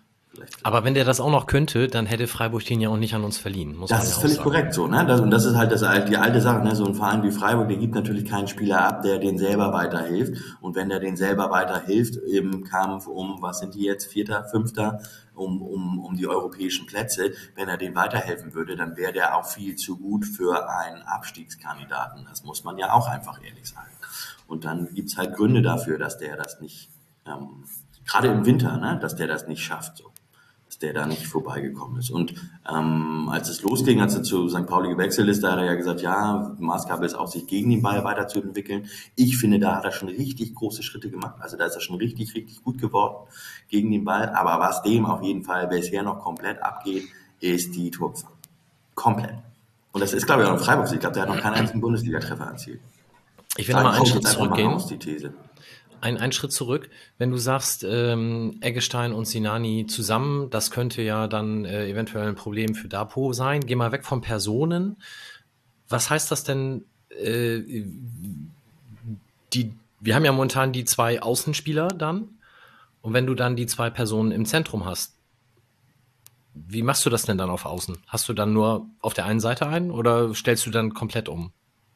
recht. Aber wenn der das auch noch könnte, dann hätte Freiburg den ja auch nicht an uns verliehen. Muss das man ist ja völlig sagen. korrekt so, ne? Das, und das ist halt das, die alte Sache, ne? So ein Verein wie Freiburg, der gibt natürlich keinen Spieler ab, der den selber weiterhilft. Und wenn der den selber weiterhilft im Kampf um, was sind die jetzt, Vierter, Fünfter, um, um, um die europäischen Plätze, wenn er den weiterhelfen würde, dann wäre der auch viel zu gut für einen Abstiegskandidaten. Das muss man ja auch einfach ehrlich sagen. Und dann gibt's halt Gründe dafür, dass der das nicht, ähm, gerade im Winter, ne? Dass der das nicht schafft, so. Der da nicht vorbeigekommen ist. Und ähm, als es losging, als er zu Sankt Pauli gewechselt ist, da hat er ja gesagt, ja, Maßgabe ist auch, sich gegen den Ball weiterzuentwickeln. Ich finde, da hat er schon richtig große Schritte gemacht. Also da ist er schon richtig, richtig gut geworden gegen den Ball. Aber was dem auf jeden Fall bisher noch komplett abgeht, ist die Torgefahr. Komplett. Und das ist, glaube ich, auch in Freiburg. Ich glaube, der hat noch keinen einzigen Bundesliga-Treffer erzielt. Ich will mal einen Schritt zurückgehen. Aus, die These. Ein, ein Schritt zurück, wenn du sagst, ähm, Eggestein und Sinani zusammen, das könnte ja dann äh, eventuell ein Problem für Dapo sein. Geh mal weg von Personen. Was heißt das denn? Äh, die, wir haben ja momentan die zwei Außenspieler dann. Und wenn du dann die zwei Personen im Zentrum hast, wie machst du das denn dann auf Außen? Hast du dann nur auf der einen Seite einen oder stellst du dann komplett um?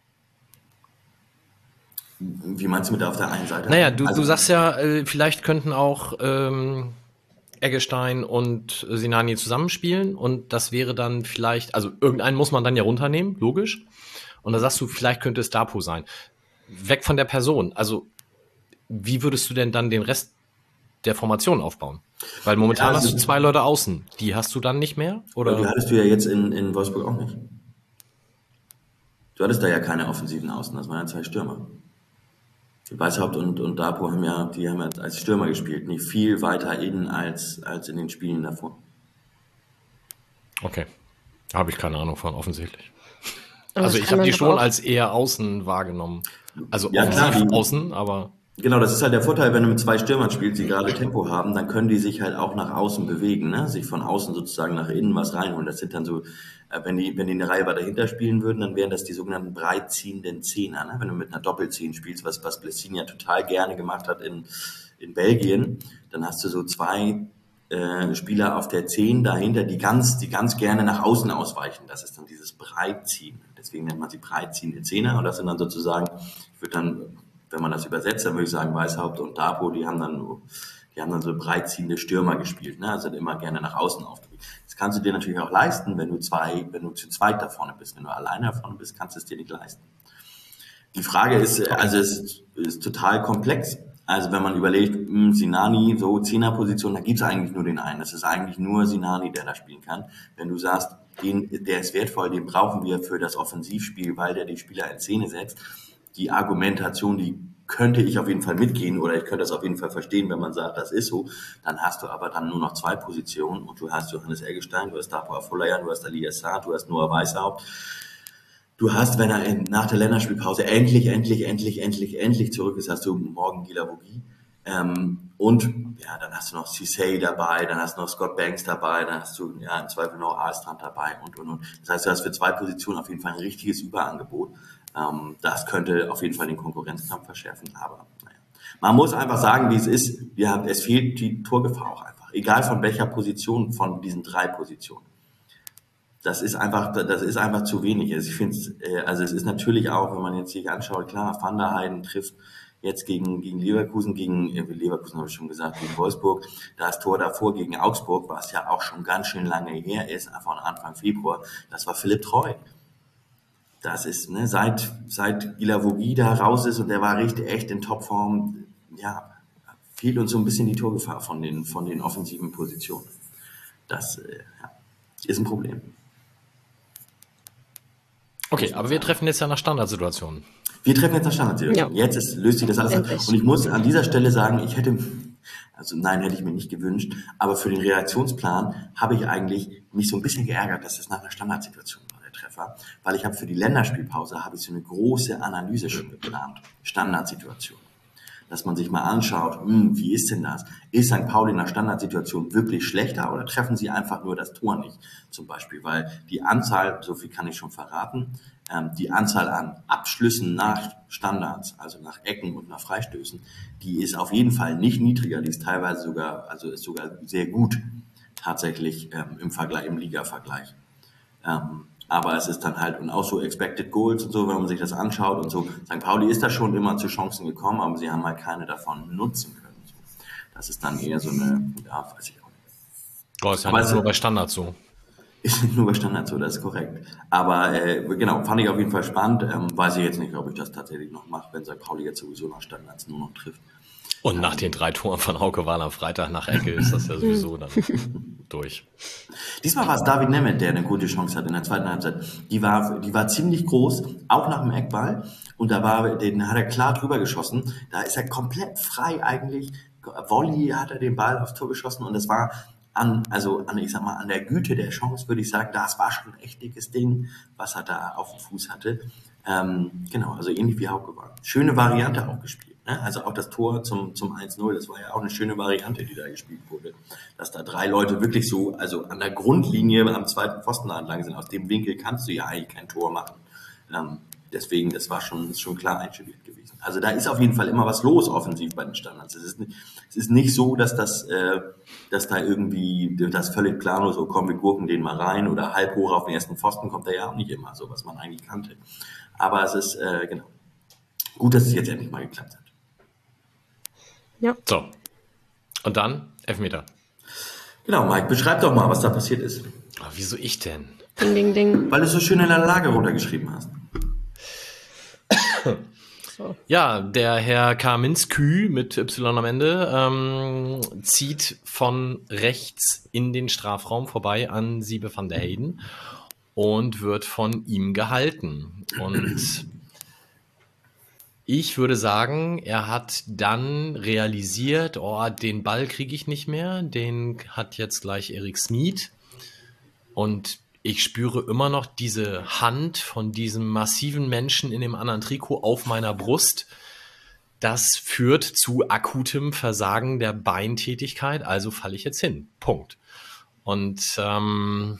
Wie meinst du mit auf der einen Seite? Naja, du, also, du sagst ja, äh, vielleicht könnten auch ähm, Eggestein und Sinani zusammenspielen und das wäre dann vielleicht, also irgendeinen muss man dann ja runternehmen, logisch. Und da sagst du, vielleicht könnte es Dapo sein. Weg von der Person. Also wie würdest du denn dann den Rest der Formation aufbauen? Weil momentan ja, also, hast du zwei Leute außen. Die hast du dann nicht mehr? Oder? Die hattest du ja jetzt in, in Wolfsburg auch nicht. Du hattest da ja keine offensiven Außen, das waren ja zwei Stürmer. Weishaupt und, und Dapo haben ja, die haben ja als Stürmer gespielt, nicht viel weiter innen als, als in den Spielen davor. Okay. Da habe ich keine Ahnung von, offensichtlich. Aber also ich habe die schon als eher außen wahrgenommen. Also ja, offensiv klar, die, außen, aber... Genau, das ist halt der Vorteil, wenn du mit zwei Stürmern spielst, die gerade Tempo haben, dann können die sich halt auch nach außen bewegen, ne? Sich von außen sozusagen nach innen was reinholen. Das sind dann so, wenn die, wenn die eine Reihe weiter dahinter spielen würden, dann wären das die sogenannten breitziehenden Zehner, ne? Wenn du mit einer Doppelzehn spielst, was, was Blessin ja total gerne gemacht hat in, in Belgien, dann hast du so zwei äh, Spieler auf der Zehn dahinter, die ganz, die ganz gerne nach außen ausweichen. Das ist dann dieses Breitziehen. Deswegen nennt man sie breitziehende Zehner und das sind dann sozusagen, ich würde dann, wenn man das übersetzt, dann würde ich sagen, Weishaupt und Dapo, die haben dann, die haben dann so breitziehende Stürmer gespielt, ne? Also immer gerne nach außen aufgelegt. Das kannst du dir natürlich auch leisten, wenn du zwei, wenn du zu zweit da vorne bist. Wenn du alleine da vorne bist, kannst du es dir nicht leisten. Die Frage ist, also es ist, ist total komplex. Also wenn man überlegt, mh, Sinani, so Zehnerposition, da gibt's eigentlich nur den einen. Das ist eigentlich nur Sinani, der da spielen kann. Wenn du sagst, den, der ist wertvoll, den brauchen wir für das Offensivspiel, weil der die Spieler in Szene setzt. Die Argumentation, die könnte ich auf jeden Fall mitgehen oder ich könnte das auf jeden Fall verstehen, wenn man sagt, das ist so. Dann hast du aber dann nur noch zwei Positionen und du hast Johannes Eggestein, du hast Dapo Afolayan, du hast Ali Essar, du hast Noah Weishaupt. Du hast, wenn er in, nach der Länderspielpause endlich, endlich, endlich, endlich, endlich zurück ist, hast du morgen Guilavogui. Ähm, und ja, dann hast du noch Cissé dabei, dann hast du noch Scott Banks dabei, dann hast du ja im Zweifel noch Alstrand dabei und, und, und. Das heißt, du hast für zwei Positionen auf jeden Fall ein richtiges Überangebot. Ähm, das könnte auf jeden Fall den Konkurrenzkampf verschärfen, aber naja. Man muss einfach sagen, wie es ist, wir haben, es fehlt die Torgefahr auch einfach. Egal von welcher Position von diesen drei Positionen. Das ist einfach, das ist einfach zu wenig. Also ich finde es, also es ist natürlich auch, wenn man jetzt sich anschaut, klar, Van der Heiden trifft jetzt gegen, gegen Leverkusen, gegen, Leverkusen habe ich schon gesagt, gegen Wolfsburg, das Tor davor gegen Augsburg, was ja auch schon ganz schön lange her ist, von Anfang Februar, das war Philipp Treu. Das ist, ne, seit, seit Guilavogui da raus ist und der war richtig, echt in Topform, ja, fehlt uns so ein bisschen die Torgefahr von den, von den offensiven Positionen. Das, äh, ja, ist ein Problem. Okay, aber wir treffen jetzt ja nach Standardsituationen. Wir treffen jetzt nach Standardsituationen. Ja. Jetzt ist, löst sich das alles an. Und ich muss an dieser Stelle sagen, ich hätte, also nein, hätte ich mir nicht gewünscht, aber für den Reaktionsplan habe ich eigentlich mich so ein bisschen geärgert, dass es nach einer Standardsituation war, der Treffer, weil ich habe für die Länderspielpause habe ich so eine große Analyse schon geplant. Standardsituation. Dass man sich mal anschaut, hm, wie ist denn das? Ist Sankt Pauli in einer Standardsituation wirklich schlechter oder treffen sie einfach nur das Tor nicht? Zum Beispiel, weil die Anzahl, so viel kann ich schon verraten, ähm, die Anzahl an Abschlüssen nach Standards, also nach Ecken und nach Freistößen, die ist auf jeden Fall nicht niedriger, die ist teilweise sogar, also ist sogar sehr gut. tatsächlich ähm, im Vergleich, im Liga-Vergleich. Ähm, aber es ist dann halt, und auch so Expected Goals und so, wenn man sich das anschaut und so, Sankt Pauli ist da schon immer zu Chancen gekommen, aber sie haben halt keine davon nutzen können. So. Das ist dann eher so eine, ja, weiß ich auch nicht. Oh, ist ja aber nicht nur bei Standards so. Ist nicht nur bei Standards so, das ist korrekt. Aber äh, genau, fand ich auf jeden Fall spannend. Ähm, weiß ich jetzt nicht, ob ich das tatsächlich noch mache, wenn Sankt Pauli jetzt sowieso nach Standards nur noch trifft. Und nach den drei Toren von Hauke Wahl am Freitag nach Ecke ist das ja sowieso dann durch. Diesmal war es David Nemeth, der eine gute Chance hat in der zweiten Halbzeit. Die war, die war ziemlich groß, auch nach dem Eckball. Und da war, den hat er klar drüber geschossen. Da ist er komplett frei eigentlich. Volley hat er den Ball aufs Tor geschossen und das war an, also an, ich sag mal, an der Güte der Chance würde ich sagen, das war schon ein echt dickes Ding, was er da auf dem Fuß hatte. Ähm, genau, also ähnlich wie Hauke war. Schöne Variante auch gespielt. Ne? Also auch das Tor zum, zum eins null, das war ja auch eine schöne Variante, die da gespielt wurde. Dass da drei Leute wirklich so, also an der Grundlinie am zweiten Pfosten entlang sind. Aus dem Winkel kannst du ja eigentlich kein Tor machen. Ähm, deswegen, das war schon, ist schon klar einstudiert gewesen. Also da ist auf jeden Fall immer was los offensiv bei den Standards. Es ist nicht, es ist nicht so, dass das, äh, dass da irgendwie das völlig planlos, so kommen wir gurken den mal rein oder halb hoch auf den ersten Pfosten kommt er ja auch nicht immer, so was man eigentlich kannte. Aber es ist, äh, genau, gut, dass es jetzt endlich mal geklappt hat. Ja. So. Und dann Elfmeter. Genau, Mike, beschreib doch mal, was da passiert ist. Oh, wieso ich denn? Ding, ding, ding. Weil du es so schön in der Lage runtergeschrieben hast. So. Ja, der Herr Kaminski mit Y am Ende ähm, zieht von rechts in den Strafraum vorbei an Siebe van der Heyden und wird von ihm gehalten. Und ich würde sagen, er hat dann realisiert, oh, den Ball kriege ich nicht mehr, den hat jetzt gleich Erik Smit. Und ich spüre immer noch diese Hand von diesem massiven Menschen in dem anderen Trikot auf meiner Brust. Das führt zu akutem Versagen der Beintätigkeit, also falle ich jetzt hin. Punkt. Und ähm,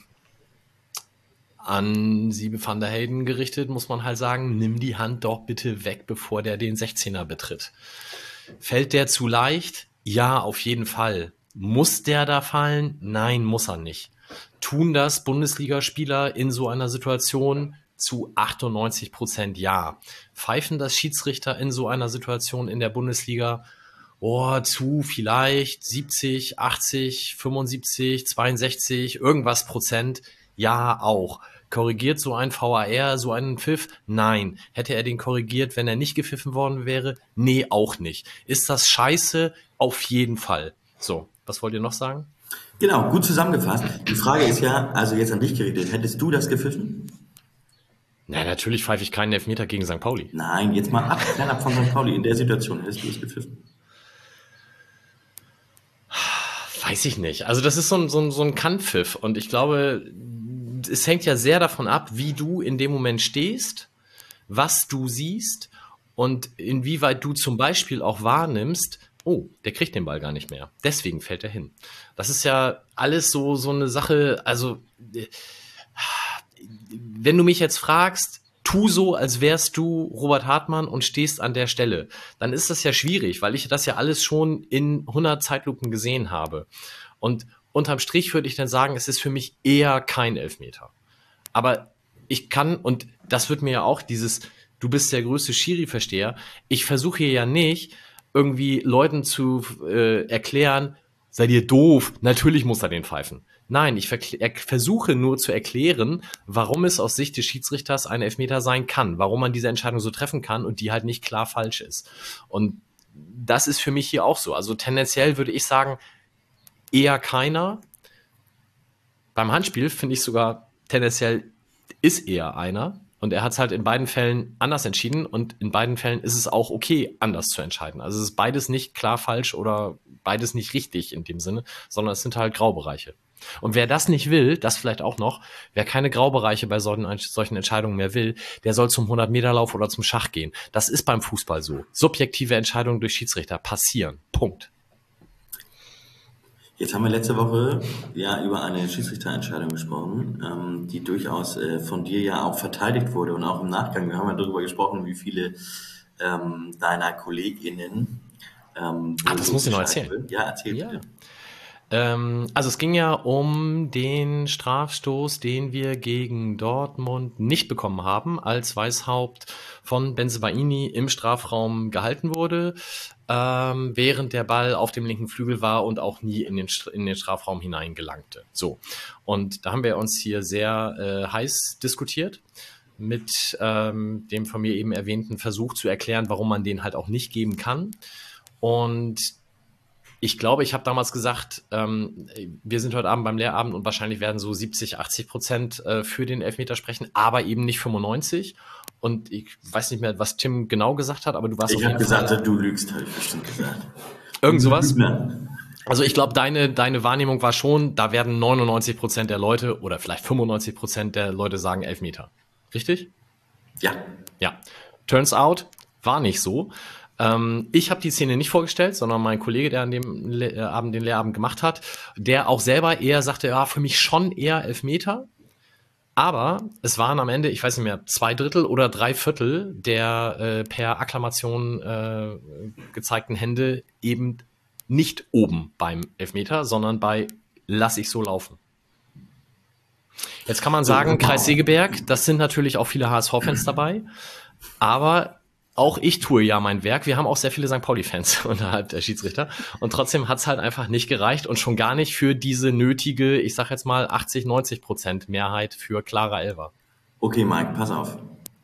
an Siebe van der Heyden gerichtet muss man halt sagen, nimm die Hand doch bitte weg, bevor der den sechzehner betritt. Fällt der zu leicht? Ja, auf jeden Fall. Muss der da fallen? Nein, muss er nicht. Tun das Bundesligaspieler in so einer Situation? Zu achtundneunzig Prozent ja. Pfeifen das Schiedsrichter in so einer Situation in der Bundesliga? Oh, zu vielleicht siebzig, achtzig, fünfundsiebzig, zweiundsechzig, irgendwas Prozent? Ja, auch. Korrigiert so ein V A R so einen Pfiff? Nein. Hätte er den korrigiert, wenn er nicht gepfiffen worden wäre? Nee, auch nicht. Ist das scheiße? Auf jeden Fall. So, was wollt ihr noch sagen? Genau, gut zusammengefasst. Die Frage ist ja, also jetzt an dich gerichtet, hättest du das gepfiffen? Na, natürlich pfeife ich keinen Elfmeter gegen Sankt Pauli. Nein, jetzt mal ab, fernab von Sankt Pauli. In der Situation hättest du es gepfiffen? Weiß ich nicht. Also das ist so ein, so ein, so ein Kannpfiff. Und ich glaube, es hängt ja sehr davon ab, wie du in dem Moment stehst, was du siehst und inwieweit du zum Beispiel auch wahrnimmst, oh, der kriegt den Ball gar nicht mehr. Deswegen fällt er hin. Das ist ja alles so, so eine Sache, also wenn du mich jetzt fragst, tu so, als wärst du Robert Hartmann und stehst an der Stelle, dann ist das ja schwierig, weil ich das ja alles schon in hundert Zeitlupen gesehen habe. Und unterm Strich würde ich dann sagen, es ist für mich eher kein Elfmeter. Aber ich kann, und das wird mir ja auch dieses, du bist der größte Schiri-Versteher, ich versuche hier ja nicht, irgendwie Leuten zu äh, erklären, seid ihr doof, natürlich muss er den pfeifen. Nein, ich verkl- versuche nur zu erklären, warum es aus Sicht des Schiedsrichters ein Elfmeter sein kann, warum man diese Entscheidung so treffen kann und die halt nicht klar falsch ist. Und das ist für mich hier auch so. Also tendenziell würde ich sagen, eher keiner. Beim Handspiel finde ich sogar tendenziell ist eher einer. Und er hat es halt in beiden Fällen anders entschieden und in beiden Fällen ist es auch okay, anders zu entscheiden. Also es ist beides nicht klar falsch oder beides nicht richtig in dem Sinne, sondern es sind halt Graubereiche. Und wer das nicht will, das vielleicht auch noch, wer keine Graubereiche bei solchen, solchen Entscheidungen mehr will, der soll zum hundert-Meter-Lauf oder zum Schach gehen. Das ist beim Fußball so. Subjektive Entscheidungen durch Schiedsrichter passieren. Punkt. Jetzt haben wir letzte Woche ja über eine Schiedsrichterentscheidung gesprochen, ähm, die durchaus äh, von dir ja auch verteidigt wurde und auch im Nachgang. Wir haben ja darüber gesprochen, wie viele ähm, deiner KollegInnen ähm, Ach, das muss ich noch erzählen. Will. Ja, erzähl ja. bitte. Ähm, also es ging ja um den Strafstoß, den wir gegen Dortmund nicht bekommen haben, als Weishaupt von Bensebaini im Strafraum gehalten wurde, ähm, während der Ball auf dem linken Flügel war und auch nie in den, in den Strafraum hineingelangte. So, und da haben wir uns hier sehr äh, heiß diskutiert mit ähm, dem von mir eben erwähnten Versuch zu erklären, warum man den halt auch nicht geben kann. Und ich glaube, ich habe damals gesagt, ähm, wir sind heute Abend beim Lehrabend und wahrscheinlich werden so siebzig, achtzig Prozent äh, für den Elfmeter sprechen, aber eben nicht fünfundneunzig. Und ich weiß nicht mehr, was Tim genau gesagt hat, aber du warst ich auf jeden gesagt, Fall... Ich habe gesagt, du lügst, habe ich bestimmt gesagt. Irgend sowas? Also ich glaube, deine, deine Wahrnehmung war schon, da werden neunundneunzig Prozent der Leute oder vielleicht fünfundneunzig Prozent der Leute sagen Elfmeter. Richtig? Ja. Ja. Turns out, war nicht so. Ähm, ich habe die Szene nicht vorgestellt, sondern mein Kollege, der an dem Le- Abend den Lehrabend gemacht hat, der auch selber eher sagte, ja, für mich schon eher Elfmeter. Aber es waren am Ende, ich weiß nicht mehr, zwei Drittel oder drei Viertel der äh, per Akklamation äh, gezeigten Hände eben nicht oben beim Elfmeter, sondern bei lass ich so laufen. Jetzt kann man sagen, Kreis Segeberg, das sind natürlich auch viele H S V-Fans dabei, aber auch ich tue ja mein Werk. Wir haben auch sehr viele Sankt Pauli-Fans unterhalb der Schiedsrichter und trotzdem hat's halt einfach nicht gereicht und schon gar nicht für diese nötige, ich sag jetzt mal achtzig, neunzig Prozent Mehrheit für klare Elfer. Okay, Mike, pass auf.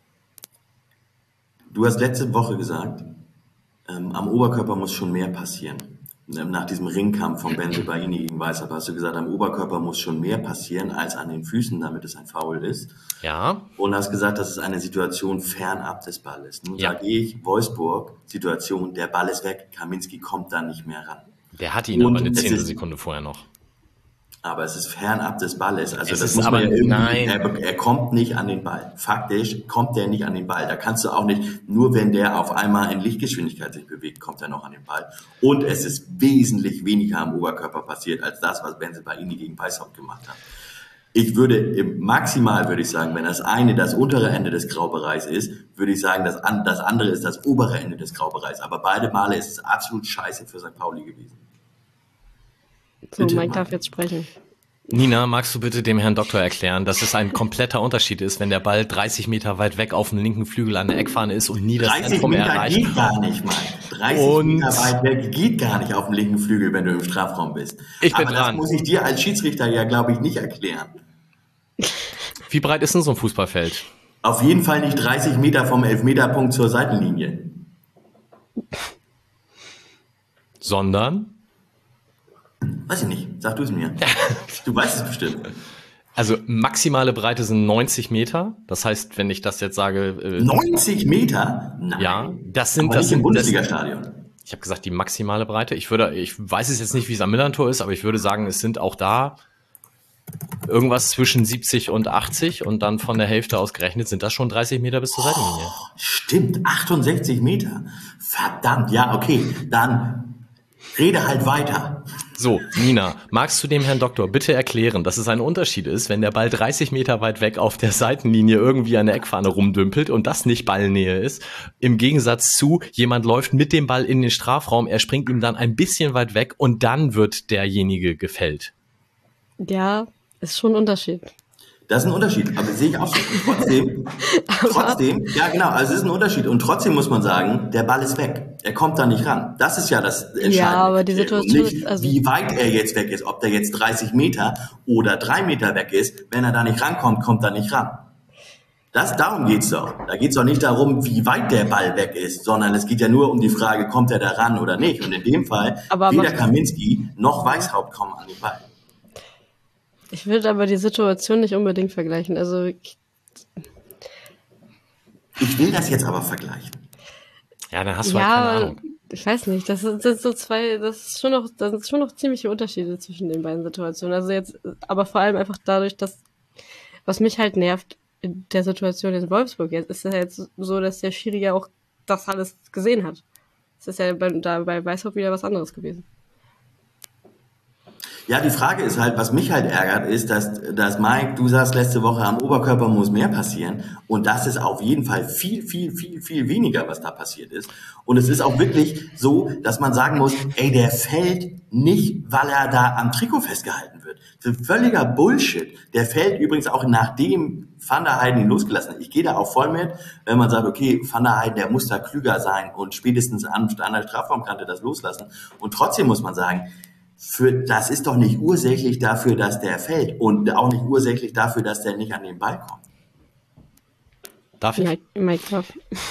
Du hast letzte Woche gesagt, ähm, am Oberkörper muss schon mehr passieren. Nach diesem Ringkampf von Bensebaini gegen Weishaupt hast du gesagt, am Oberkörper muss schon mehr passieren als an den Füßen, damit es ein Foul ist. Ja. Und hast gesagt, das ist eine Situation fernab des Balles. Nun Ja. sage ich, Wolfsburg, Situation, der Ball ist weg, Kaminski kommt da nicht mehr ran. Der hat ihn Und aber eine es Zehntelsekunde vorher noch. Aber es ist fernab des Balles. Also Es das ist muss aber- man ja irgendwie, nein. er, er kommt nicht an den Ball. Faktisch kommt der nicht an den Ball. Da kannst du auch nicht, nur wenn der auf einmal in Lichtgeschwindigkeit sich bewegt, kommt er noch an den Ball. Und es ist wesentlich weniger am Oberkörper passiert, als das, was Bensebaini gegen Weishaupt gemacht hat. Ich würde, im maximal würde ich sagen, wenn das eine das untere Ende des Graubereichs ist, würde ich sagen, das, an, das andere ist das obere Ende des Graubereichs. Aber beide Male ist es absolut scheiße für Sankt Pauli gewesen. So, Bitte, Mike Mike. darf jetzt sprechen. Nina, magst du bitte dem Herrn Doktor erklären, dass es ein kompletter Unterschied ist, wenn der Ball dreißig Meter weit weg auf dem linken Flügel an der Eckfahne ist und nie das dreißig Zentrum Meter erreicht? geht gar nicht, Mike. dreißig Und- Meter weit weg geht gar nicht auf dem linken Flügel, wenn du im Strafraum bist. Ich bin Aber dran. das muss ich dir als Schiedsrichter ja, glaube ich, nicht erklären. Wie breit ist denn so ein Fußballfeld? Auf jeden Fall nicht dreißig Meter vom Elfmeterpunkt zur Seitenlinie. Sondern? Weiß ich nicht. Sag du es mir. Du weißt es bestimmt. Also maximale Breite sind neunzig Meter. Das heißt, wenn ich das jetzt sage, äh, neunzig Meter? Nein. ja, das sind Aber das nicht sind im das, Bundesliga-Stadion. ich habe gesagt, die maximale Breite. Ich würde, ich weiß es jetzt nicht, wie es am Millantor ist, aber ich würde sagen, es sind auch da irgendwas zwischen siebzig und achtzig und dann von der Hälfte aus gerechnet sind das schon dreißig Meter bis zur Seitenlinie. Stimmt, achtundsechzig Meter. Verdammt, ja, okay. Dann rede halt weiter. So, Nina, magst du dem Herrn Doktor bitte erklären, dass es ein Unterschied ist, wenn der Ball dreißig Meter weit weg auf der Seitenlinie irgendwie an der Eckfahne rumdümpelt und das nicht Ballnähe ist, im Gegensatz zu, jemand läuft mit dem Ball in den Strafraum, er springt ihm dann ein bisschen weit weg und dann wird derjenige gefällt. Ja, ist schon ein Unterschied. Das ist ein Unterschied, aber sehe ich auch so. Und trotzdem, trotzdem, ja genau, also es ist ein Unterschied. Und trotzdem muss man sagen, der Ball ist weg. Er kommt da nicht ran. Das ist ja das Entscheidende. Ja, aber die Kriterium. Situation Nicht, ist, also- wie weit er jetzt weg ist, ob der jetzt dreißig Meter oder drei Meter weg ist. Wenn er da nicht rankommt, kommt er nicht ran. Das, darum geht's doch. Da geht's doch nicht darum, wie weit der Ball weg ist, sondern es geht ja nur um die Frage, kommt er da ran oder nicht. Und in dem Fall, Aber weder macht- Kaminski noch Weishaupt kommen an den Ball. Ich würde aber die Situation nicht unbedingt vergleichen. Also ich, Ich will das jetzt aber vergleichen. Ja, dann hast du halt keine ja, Ahnung. ich weiß nicht. Das sind, das sind so zwei. Das ist schon noch, das sind schon noch ziemliche Unterschiede zwischen den beiden Situationen. Also jetzt, aber vor allem einfach dadurch, dass was mich halt nervt in der Situation in Wolfsburg jetzt, ist ja jetzt so, dass der Schiri ja auch das alles gesehen hat. Es ist ja bei, da bei Weishaupt wieder was anderes gewesen. Ja, die Frage ist halt, was mich halt ärgert, ist, dass, dass Mike, du sagst letzte Woche, am Oberkörper muss mehr passieren. Und das ist auf jeden Fall viel, viel, viel, viel weniger, was da passiert ist. Und es ist auch wirklich so, dass man sagen muss, ey, der fällt nicht, weil er da am Trikot festgehalten wird. Das ist völliger Bullshit. Der fällt übrigens auch nachdem Van der Heijden ihn losgelassen hat. Ich gehe da auch voll mit, wenn man sagt, okay, Van der Heijden, der muss da klüger sein und spätestens an, an der Strafraumkante das loslassen. Und trotzdem muss man sagen, Für, das ist doch nicht ursächlich dafür, dass der fällt und auch nicht ursächlich dafür, dass der nicht an den Ball kommt. Darf ich? Mike,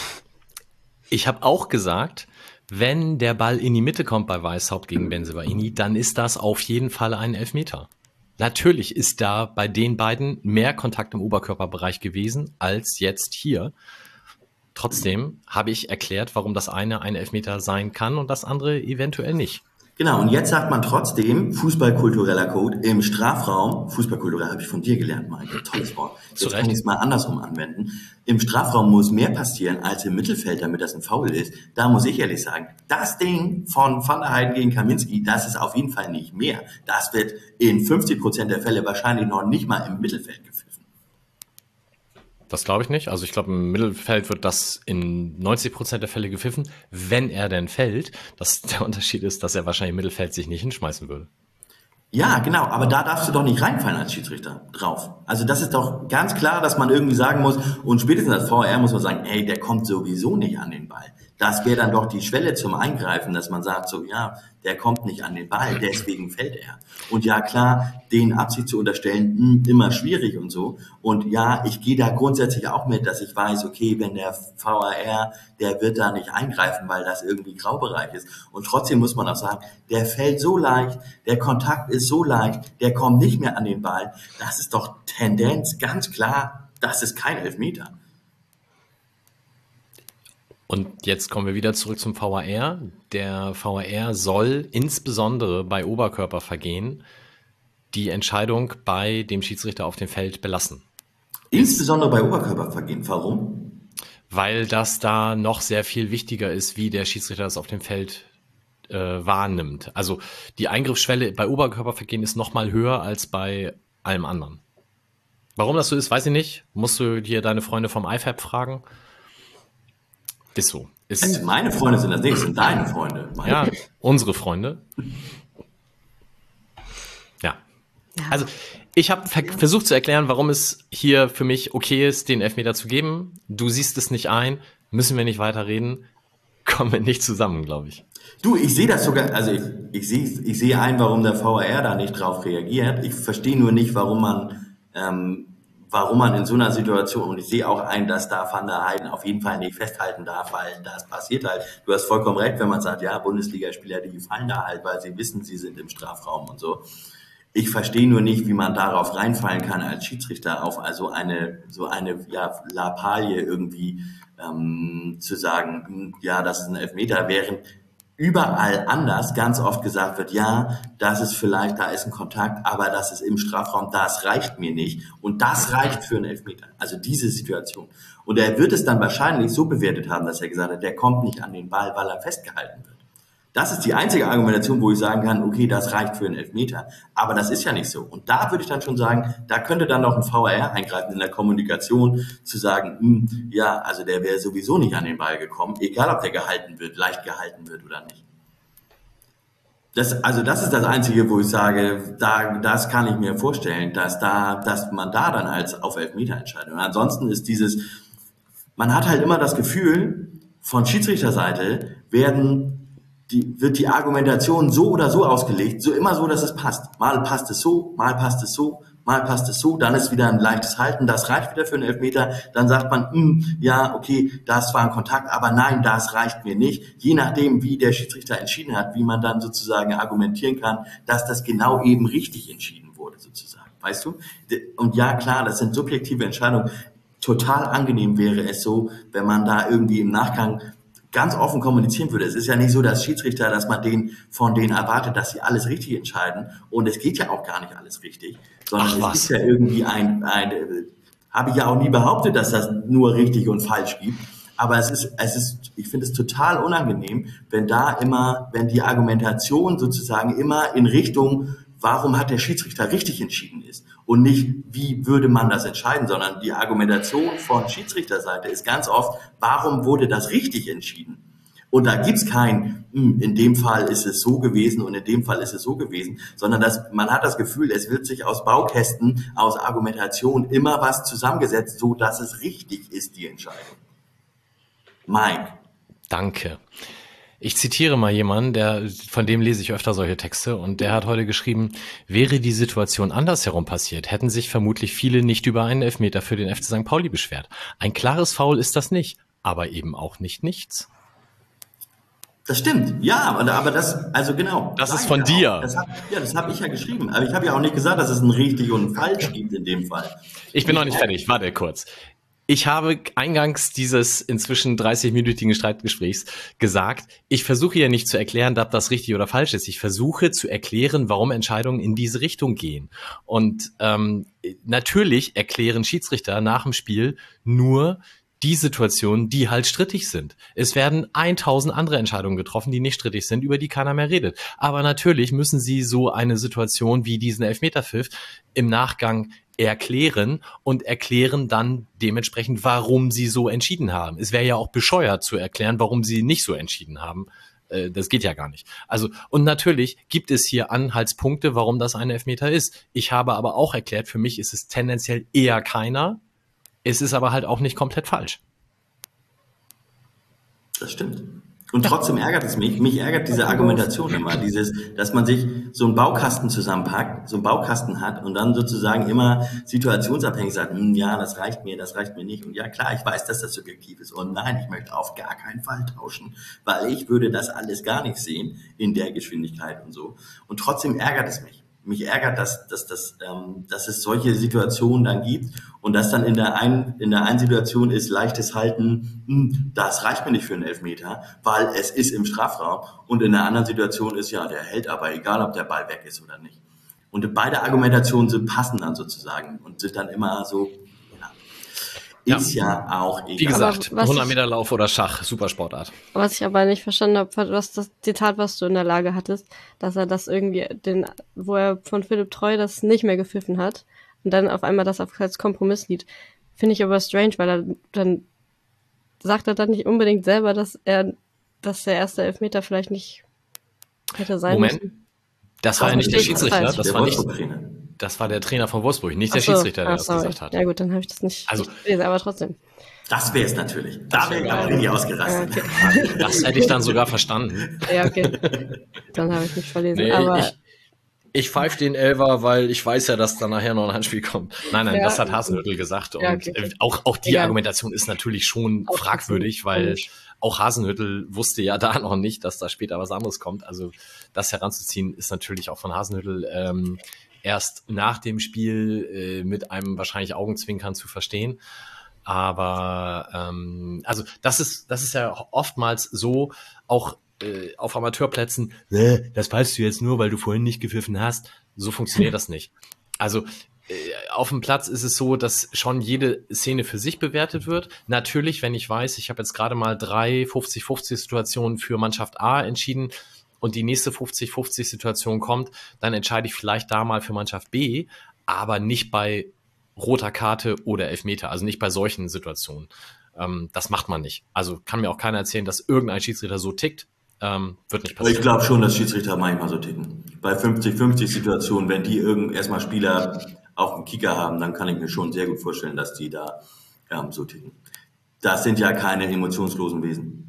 ich habe auch gesagt, wenn der Ball in die Mitte kommt bei Weishaupt gegen Bensebaini, dann ist das auf jeden Fall ein Elfmeter. Natürlich ist da bei den beiden mehr Kontakt im Oberkörperbereich gewesen als jetzt hier. Trotzdem habe ich erklärt, warum das eine ein Elfmeter sein kann und das andere eventuell nicht. Genau, und jetzt sagt man trotzdem, fußballkultureller Code im Strafraum, fußballkulturell habe ich von dir gelernt, Mike, tolles Wort, jetzt kann ich es mal andersrum anwenden, im Strafraum muss mehr passieren als im Mittelfeld, damit das ein Foul ist. Da muss ich ehrlich sagen, das Ding von Van der Heijden gegen Kaminski, das ist auf jeden Fall nicht mehr. Das wird in fünfzig Prozent der Fälle wahrscheinlich noch nicht mal im Mittelfeld gepfiffen. Das glaube ich nicht. Also ich glaube, im Mittelfeld wird das in neunzig Prozent der Fälle gepfiffen, wenn er denn fällt. Das, der Unterschied ist, dass er wahrscheinlich im Mittelfeld sich nicht hinschmeißen würde. Ja, genau, aber da darfst du doch nicht reinfallen als Schiedsrichter drauf. Also das ist doch ganz klar, dass man irgendwie sagen muss, und spätestens als V A R muss man sagen, ey, der kommt sowieso nicht an den Ball. Das wäre dann doch die Schwelle zum Eingreifen, dass man sagt so, ja, der kommt nicht an den Ball, deswegen fällt er. Und ja, klar, den Absicht zu unterstellen, mh, immer schwierig und so. Und ja, ich gehe da grundsätzlich auch mit, dass ich weiß, okay, wenn der V A R, der wird da nicht eingreifen, weil das irgendwie Graubereich ist. Und trotzdem muss man auch sagen, der fällt so leicht, der Kontakt ist so leicht, der kommt nicht mehr an den Ball. Das ist doch Tendenz, ganz klar, das ist kein Elfmeter. Und jetzt kommen wir wieder zurück zum V A R. Der V A R soll insbesondere bei Oberkörpervergehen die Entscheidung bei dem Schiedsrichter auf dem Feld belassen. Insbesondere bei Oberkörpervergehen. Warum? Weil das da noch sehr viel wichtiger ist, wie der Schiedsrichter das auf dem Feld äh, wahrnimmt. Also die Eingriffsschwelle bei Oberkörpervergehen ist noch mal höher als bei allem anderen. Warum das so ist, weiß ich nicht. Musst du hier deine Freunde vom I F A B fragen. Ist so. Ist also meine Freunde sind das nicht, sind deine Freunde. Meine. Ja, unsere Freunde. Ja. ja. Also ich habe ver- versucht zu erklären, warum es hier für mich okay ist, den Elfmeter zu geben. Du siehst es nicht ein, müssen wir nicht weiterreden, kommen wir nicht zusammen, glaube ich. Du, ich sehe das sogar, also ich, ich sehe ich sehe ein, warum der V A R da nicht drauf reagiert. Ich verstehe nur nicht, warum man ähm, warum man in so einer Situation, und ich sehe auch ein, dass da Van der Heijden auf jeden Fall nicht festhalten darf, weil das passiert halt. Du hast vollkommen recht, wenn man sagt, ja, Bundesligaspieler, die fallen da halt, weil sie wissen, sie sind im Strafraum und so. Ich verstehe nur nicht, wie man darauf reinfallen kann als Schiedsrichter, auf also eine, so eine, ja, Lappalie irgendwie, ähm, zu sagen, ja, das ist ein Elfmeter, während überall anders ganz oft gesagt wird, ja, das ist vielleicht, da ist ein Kontakt, aber das ist im Strafraum, das reicht mir nicht. Und das reicht für einen Elfmeter. Also diese Situation. Und er wird es dann wahrscheinlich so bewertet haben, dass er gesagt hat, der kommt nicht an den Ball, weil er festgehalten wird. Das ist die einzige Argumentation, wo ich sagen kann, okay, das reicht für einen Elfmeter. Aber das ist ja nicht so. Und da würde ich dann schon sagen, da könnte dann noch ein V A R eingreifen in der Kommunikation, zu sagen, mh, ja, also der wäre sowieso nicht an den Ball gekommen, egal ob der gehalten wird, leicht gehalten wird oder nicht. Das, also das ist das Einzige, wo ich sage, da, das kann ich mir vorstellen, dass da, dass man da dann als auf Elfmeter entscheidet. Und ansonsten ist dieses, man hat halt immer das Gefühl, von Schiedsrichterseite werden Die, wird die Argumentation so oder so ausgelegt, so immer so, dass es passt. Mal passt es so, mal passt es so, mal passt es so, dann ist wieder ein leichtes Halten, das reicht wieder für einen Elfmeter, dann sagt man, mh, ja, okay, das war ein Kontakt, aber nein, das reicht mir nicht. Je nachdem, wie der Schiedsrichter entschieden hat, wie man dann sozusagen argumentieren kann, dass das genau eben richtig entschieden wurde, sozusagen. Weißt du? Und ja, klar, das sind subjektive Entscheidungen. Total angenehm wäre es so, wenn man da irgendwie im Nachgang ganz offen kommunizieren würde. Es ist ja nicht so, dass Schiedsrichter, dass man den von denen erwartet, dass sie alles richtig entscheiden. Und es geht ja auch gar nicht alles richtig, sondern Ach, es ist ja irgendwie ein, ein, habe ich ja auch nie behauptet, dass das nur richtig und falsch gibt. Aber es ist, es ist, ich finde es total unangenehm, wenn da immer, wenn die Argumentation sozusagen immer in Richtung warum hat der Schiedsrichter richtig entschieden ist und nicht, wie würde man das entscheiden, sondern die Argumentation von Schiedsrichterseite ist ganz oft, warum wurde das richtig entschieden? Und da gibt's kein, in dem Fall ist es so gewesen und in dem Fall ist es so gewesen, sondern dass man hat das Gefühl, es wird sich aus Baukästen, aus Argumentation immer was zusammengesetzt, so dass es richtig ist, die Entscheidung. Mike. Danke. Ich zitiere mal jemanden, der, von dem lese ich öfter solche Texte, und der hat heute geschrieben, wäre die Situation andersherum passiert, hätten sich vermutlich viele nicht über einen Elfmeter für den F C Sankt Pauli beschwert. Ein klares Foul ist das nicht, aber eben auch nicht nichts. Das stimmt, ja, aber das, also genau. Das ist von dir. Das hab, ja, das habe ich ja geschrieben. Aber ich habe ja auch nicht gesagt, dass es ein richtig und ein falsch gibt in dem Fall. Ich bin noch nicht fertig, warte kurz. Ich habe eingangs dieses inzwischen dreißig-minütigen Streitgesprächs gesagt, ich versuche ja nicht zu erklären, ob das richtig oder falsch ist. Ich versuche zu erklären, warum Entscheidungen in diese Richtung gehen. Und ähm, natürlich erklären Schiedsrichter nach dem Spiel nur die Situationen, die halt strittig sind. Es werden tausend andere Entscheidungen getroffen, die nicht strittig sind, über die keiner mehr redet. Aber natürlich müssen sie so eine Situation wie diesen Elfmeterpfiff im Nachgang erklären und erklären dann dementsprechend, warum sie so entschieden haben. Es wäre ja auch bescheuert zu erklären, warum sie nicht so entschieden haben. Das geht ja gar nicht. Also, und natürlich gibt es hier Anhaltspunkte, warum das ein Elfmeter ist. Ich habe aber auch erklärt, für mich ist es tendenziell eher keiner. Es ist aber halt auch nicht komplett falsch. Das stimmt. Und trotzdem ärgert es mich. Mich ärgert diese Argumentation immer. Dieses, dass man sich so einen Baukasten zusammenpackt, so einen Baukasten hat und dann sozusagen immer situationsabhängig sagt, hm, ja, das reicht mir, das reicht mir nicht. Und ja, klar, ich weiß, dass das subjektiv ist. Und nein, ich möchte auf gar keinen Fall tauschen, weil ich würde das alles gar nicht sehen in der Geschwindigkeit und so. Und trotzdem ärgert es mich. Mich ärgert, dass, dass, dass, ähm, dass es solche Situationen dann gibt und dass dann in der einen, in der einen Situation ist leichtes Halten, hm, das reicht mir nicht für einen Elfmeter, weil es ist im Strafraum, und in der anderen Situation ist ja, der hält aber, egal ob der Ball weg ist oder nicht. Und beide Argumentationen sind passen dann sozusagen und sind dann immer so, ja, ist ja, ja auch egal. Wie gesagt, hundert Meter Lauf oder Schach, super Sportart. Was ich aber nicht verstanden habe, was das Zitat, was du in der Lage hattest, dass er das irgendwie, den, wo er von Philipp Treu das nicht mehr gepfiffen hat und dann auf einmal das als Kompromiss sieht, finde ich aber strange, weil er dann sagt er dann nicht unbedingt selber, dass er, dass der erste Elfmeter vielleicht nicht hätte sein Moment. müssen. Moment, das war ja nicht der Schiedsrichter, das der war nicht... Trainer. Das war der Trainer von Wolfsburg, nicht der so, Schiedsrichter, der ah, das sorry. gesagt hat. Ja gut, dann habe ich das nicht Also, gelesen, aber trotzdem. Das wäre es natürlich. Da wäre ich aber richtig ausgerastet. Ja, okay. Das hätte ich dann sogar verstanden. Ja, okay. Dann habe ich mich verlesen. Nee, aber ich, ich pfeife den Elfer, weil ich weiß ja, dass da nachher noch ein Handspiel kommt. Nein, nein, ja, das hat Hasenhüttl gesagt. Und ja, okay. auch, auch die Egal. Argumentation ist natürlich schon auch fragwürdig, weil auch Hasenhüttl wusste ja da noch nicht, dass da später was anderes kommt. Also das heranzuziehen ist natürlich auch von Hasenhüttl ähm, erst nach dem Spiel äh, mit einem wahrscheinlich Augenzwinkern zu verstehen. Aber ähm, also das ist das ist ja oftmals so, auch äh, auf Amateurplätzen, äh, das pfeifst du jetzt nur, weil du vorhin nicht gepfiffen hast. So funktioniert das nicht. Also äh, auf dem Platz ist es so, dass schon jede Szene für sich bewertet wird. Natürlich, wenn ich weiß, ich habe jetzt gerade mal drei fünfzig fünfzig Situationen für Mannschaft A entschieden, und die nächste fünfzig fünfzig Situation kommt, dann entscheide ich vielleicht da mal für Mannschaft B, aber nicht bei roter Karte oder Elfmeter, also nicht bei solchen Situationen. Ähm, das macht man nicht. Also kann mir auch keiner erzählen, dass irgendein Schiedsrichter so tickt. Ähm, wird nicht passieren. Ich glaube schon, dass Schiedsrichter manchmal so ticken. Bei fünfzig fünfzig Situationen, wenn die irgend erstmal Spieler auf dem Kicker haben, dann kann ich mir schon sehr gut vorstellen, dass die da ähm, so ticken. Das sind ja keine emotionslosen Wesen.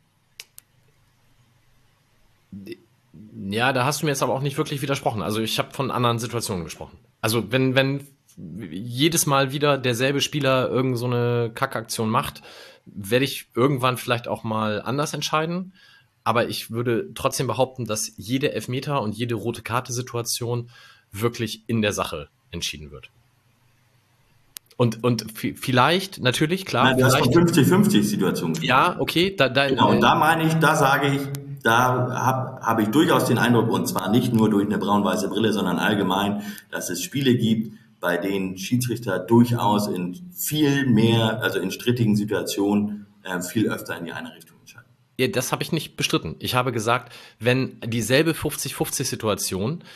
Ja, da hast du mir jetzt aber auch nicht wirklich widersprochen. Also ich habe von anderen Situationen gesprochen. Also wenn wenn jedes Mal wieder derselbe Spieler irgend so eine Kackaktion macht, werde ich irgendwann vielleicht auch mal anders entscheiden. Aber ich würde trotzdem behaupten, dass jede Elfmeter und jede rote Karte-Situation wirklich in der Sache entschieden wird. Und, und vielleicht, natürlich, klar. Nein, du hast von fünfzig fünfzig Situationen. Ja, okay. Da, da, genau, und da meine ich, da sage ich, da habe hab ich durchaus den Eindruck, und zwar nicht nur durch eine braun-weiße Brille, sondern allgemein, dass es Spiele gibt, bei denen Schiedsrichter durchaus in viel mehr, also in strittigen Situationen, äh, viel öfter in die eine Richtung entscheiden. Ja, das habe ich nicht bestritten. Ich habe gesagt, wenn dieselbe fünfzig fünfzig Situation